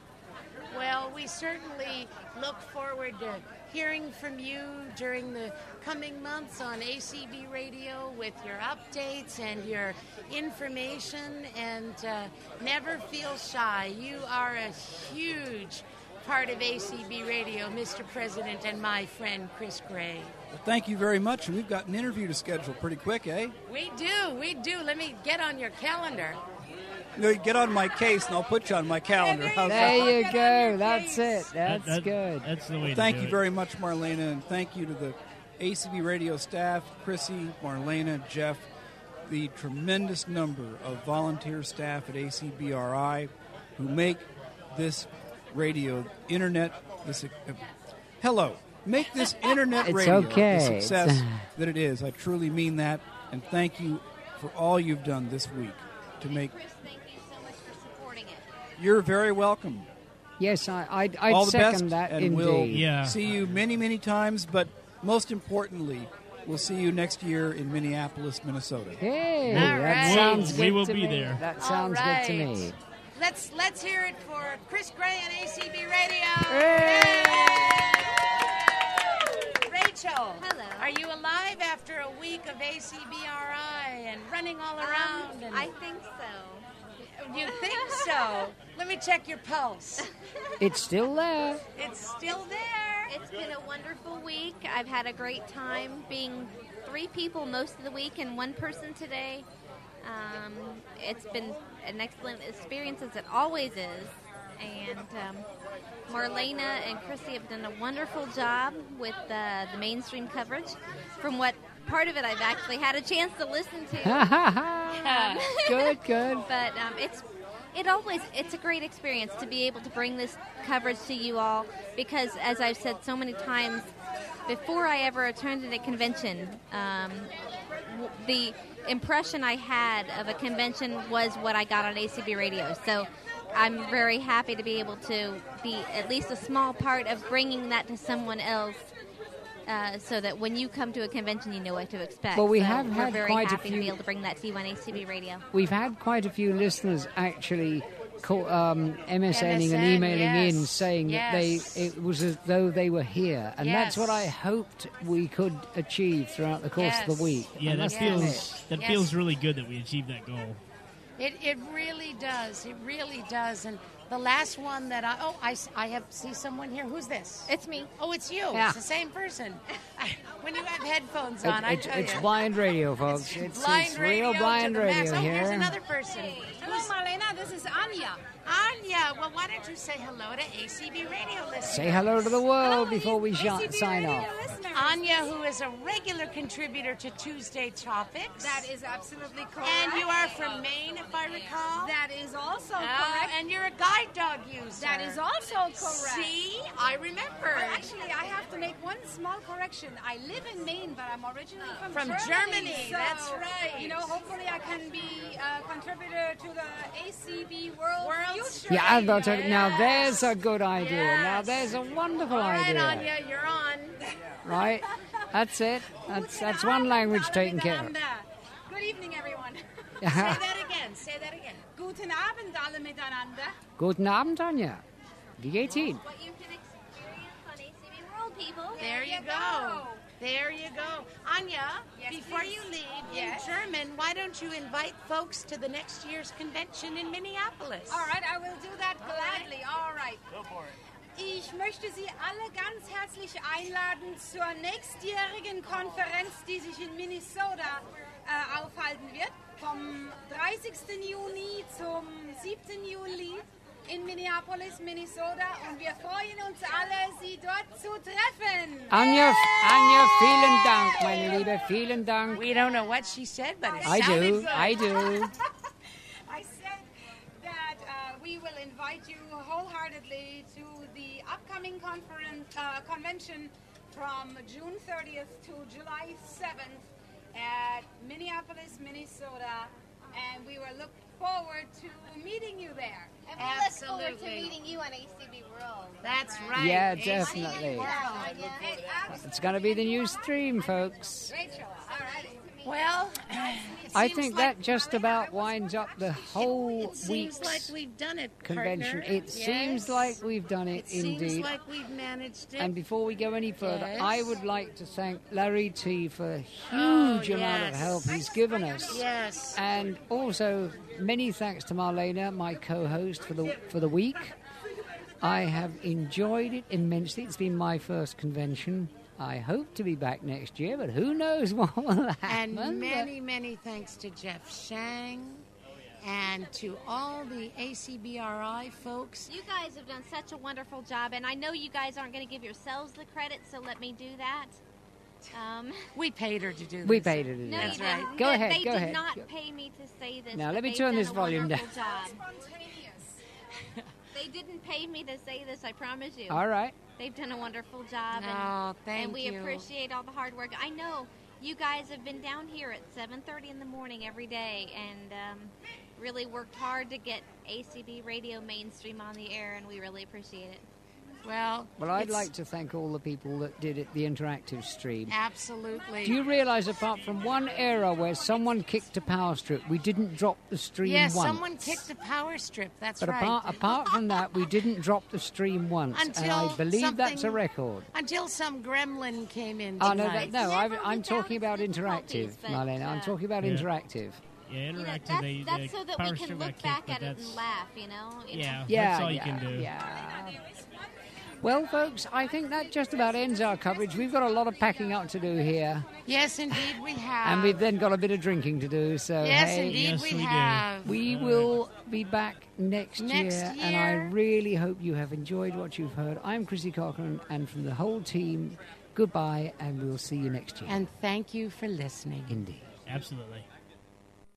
Well, we certainly look forward to hearing from you during the coming months on A C B Radio with your updates and your information, and uh, never feel shy. You are a huge part of A C B Radio, Mister President, and my friend Chris Gray. Well, thank you very much, and we've got an interview to schedule pretty quick, eh? We do, we do. Let me get on your calendar. No, get on my case, and I'll put you on my calendar. How's that? There you go. That's it. That's that- good. That's the way Well, to thank do you it. very much, Marlena, and thank you to the A C B Radio staff, Chrissy, Marlena, Jeff, the tremendous number of volunteer staff at A C B R I who make this radio, internet, this, uh, hello, make this internet It's radio okay. the success It's- that it is. I truly mean that, and thank you for all you've done this week to make. You're very welcome. Yes, I, I'd, I'd All the second best, that and indeed. we'll Yeah. see you many, many times. But most importantly, we'll see you next year in Minneapolis, Minnesota. Hey, All that right. sounds We good will to be me. there. That All sounds good to right. me. Let's let's hear it for Chris Gray and A C B Radio. Rachel. Hello. Are you alive after a week of A C B R I and running all around? Um, and I think so. You think so? Let me check your pulse. It's still there. It's still there. It's been a wonderful week. I've had a great time being three people most of the week and one person today. Um, it's been an excellent experience, as it always is. And um, Marlena and Chrissy have done a wonderful job with uh, the mainstream coverage. From what part of it I've actually had a chance to listen to. Um, Good, good. But um, it's it always it's a great experience to be able to bring this coverage to you all, because as I've said so many times, before I ever attended a convention, um, w- the impression I had of a convention was what I got on A C B Radio. So I'm very happy to be able to be at least a small part of bringing that to someone else, uh, so that when you come to a convention, you know what to expect. Well, we So have we're had very quite a happy to few- be able to bring that to you on A C B Radio. We've had quite a few listeners actually call, um, MSNing and M S N, emailing in yes, saying yes. that they it was as though they were here, and that's what I Yes. hoped we could achieve throughout the course of the week. Yeah, And that that's been feels it. that Yes. feels really good that we achieved that goal. It it really does. It really does. And the last one that I oh I, s- I have see someone here. Who's this? It's me. Oh, it's you. Yeah. It's the same person. when you have headphones It- on, I it's, tell it's you. blind radio, folks. It's, blind it's radio real blind to the max. radio Oh, here. here's another person. Hello, Marlena. This is Anya. Anya. Well, why don't you say hello to A C B Radio listeners? Say hello to the world before we sh- A C B sign Radio off. listeners. Anya, who is a regular contributor to Tuesday Topics. That is absolutely correct. And you are from Maine, if I recall. That is also Oh, correct. and you're a guide dog user. That is also correct. See, I remember. Well, actually, I have to make one small correction. I live in Maine, but I'm originally from, From Germany. Germany, so, that's right. You know, hopefully I can be a contributor to the A C B World, Future. Yeah, I thought, now there's a good idea. Now Yes. there's a wonderful All right, idea. Anya, you're on. Right? That's it. That's that's one language taken care of. Good evening, everyone. Say that again. Say that again. Guten Abend alle miteinander. Guten Abend, Anja. Wie geht's Ihnen? What you can experience on A C B World, people. There you go. There you go. Anya, Yes, before please. you leave, Yes. in German, why don't you invite folks to the next year's convention in Minneapolis? All right, I will do that gladly. All right. Ich möchte Sie alle ganz herzlich einladen zur nächstjährigen Konferenz, die sich in Minnesota äh, aufhalten wird, vom dreißigsten Juni zum siebten Juli in Minneapolis, Minnesota. Und wir freuen uns alle, Sie dort zu treffen. Anja, Anja, vielen Dank, meine Liebe, vielen Dank. We don't know what she said, but it I sounded do, good. I do. I said that uh, we will invite you wholeheartedly to the upcoming conference uh, convention from June thirtieth to July seventh at Minneapolis, Minnesota, and we will look forward to meeting you there. And we look forward to meeting you on A C B World. That's right. Yeah, A C B definitely. World. It's going to be the new stream, folks. Rachel, all right. Well, I think that just about winds up the whole it seems week's like we've done it, convention. partner. It Yes. seems like we've done it, It seems indeed. like we've managed it. And before we go any further, Yes. I would like to thank Larry T for a huge Oh, amount of yes. help he's given us. Yes. And also many thanks to Marlena, my co-host for the for the week. I have enjoyed it immensely. It's been my first convention. I hope to be back next year, but who knows what will happen. And many, many thanks to Jeff Shang and to all the A C B R I folks. You guys have done such a wonderful job, and I know you guys aren't going to give yourselves the credit, so let me do that. Um, We paid her to do this. We paid her to do no, that. you right. didn't. Go They- ahead, They go did ahead. not Go- pay me to say this. Now, but let me they've turn done this a volume wonderful down. Job. They didn't pay me to say this, I promise you. All right. They've done a wonderful job. No, and, thank and we you. appreciate all the hard work. I know you guys have been down here at seven thirty in the morning every day and um, really worked hard to get A C B Radio mainstream on the air, and we really appreciate it. Well, Well, I'd it's- like to thank all the people that did it, the interactive stream. Absolutely. Do you realise, apart from one era where someone kicked a power strip, we didn't drop the stream Yes, once? someone kicked a power strip. That's But right. apart, apart from that, we didn't drop the stream once, Until and I believe that's a something- record. Until some gremlin came in Oh no, tonight. that, no! I'm, I'm talking about interactive, but, Marlene. I'm uh, talking about Yeah. interactive. Yeah, You know, interactive. that's they, that's they so that power we can strip look got kicked, back but at it that's- and laugh, you know? You Yeah, know? Yeah, that's all you yeah, can do. yeah. Well, folks, I think that just about ends our coverage. We've got a lot of packing up to do here, Yes, indeed we have. and we've then got a bit of drinking to do. So, Yes, hey, indeed Yes, we, we do. have. we will be back next, Next year, and I year. really hope you have enjoyed what you've heard. I'm Chrissy Cochran, and from the whole team, goodbye, and we'll see you next year. And thank you for listening. Indeed. Absolutely.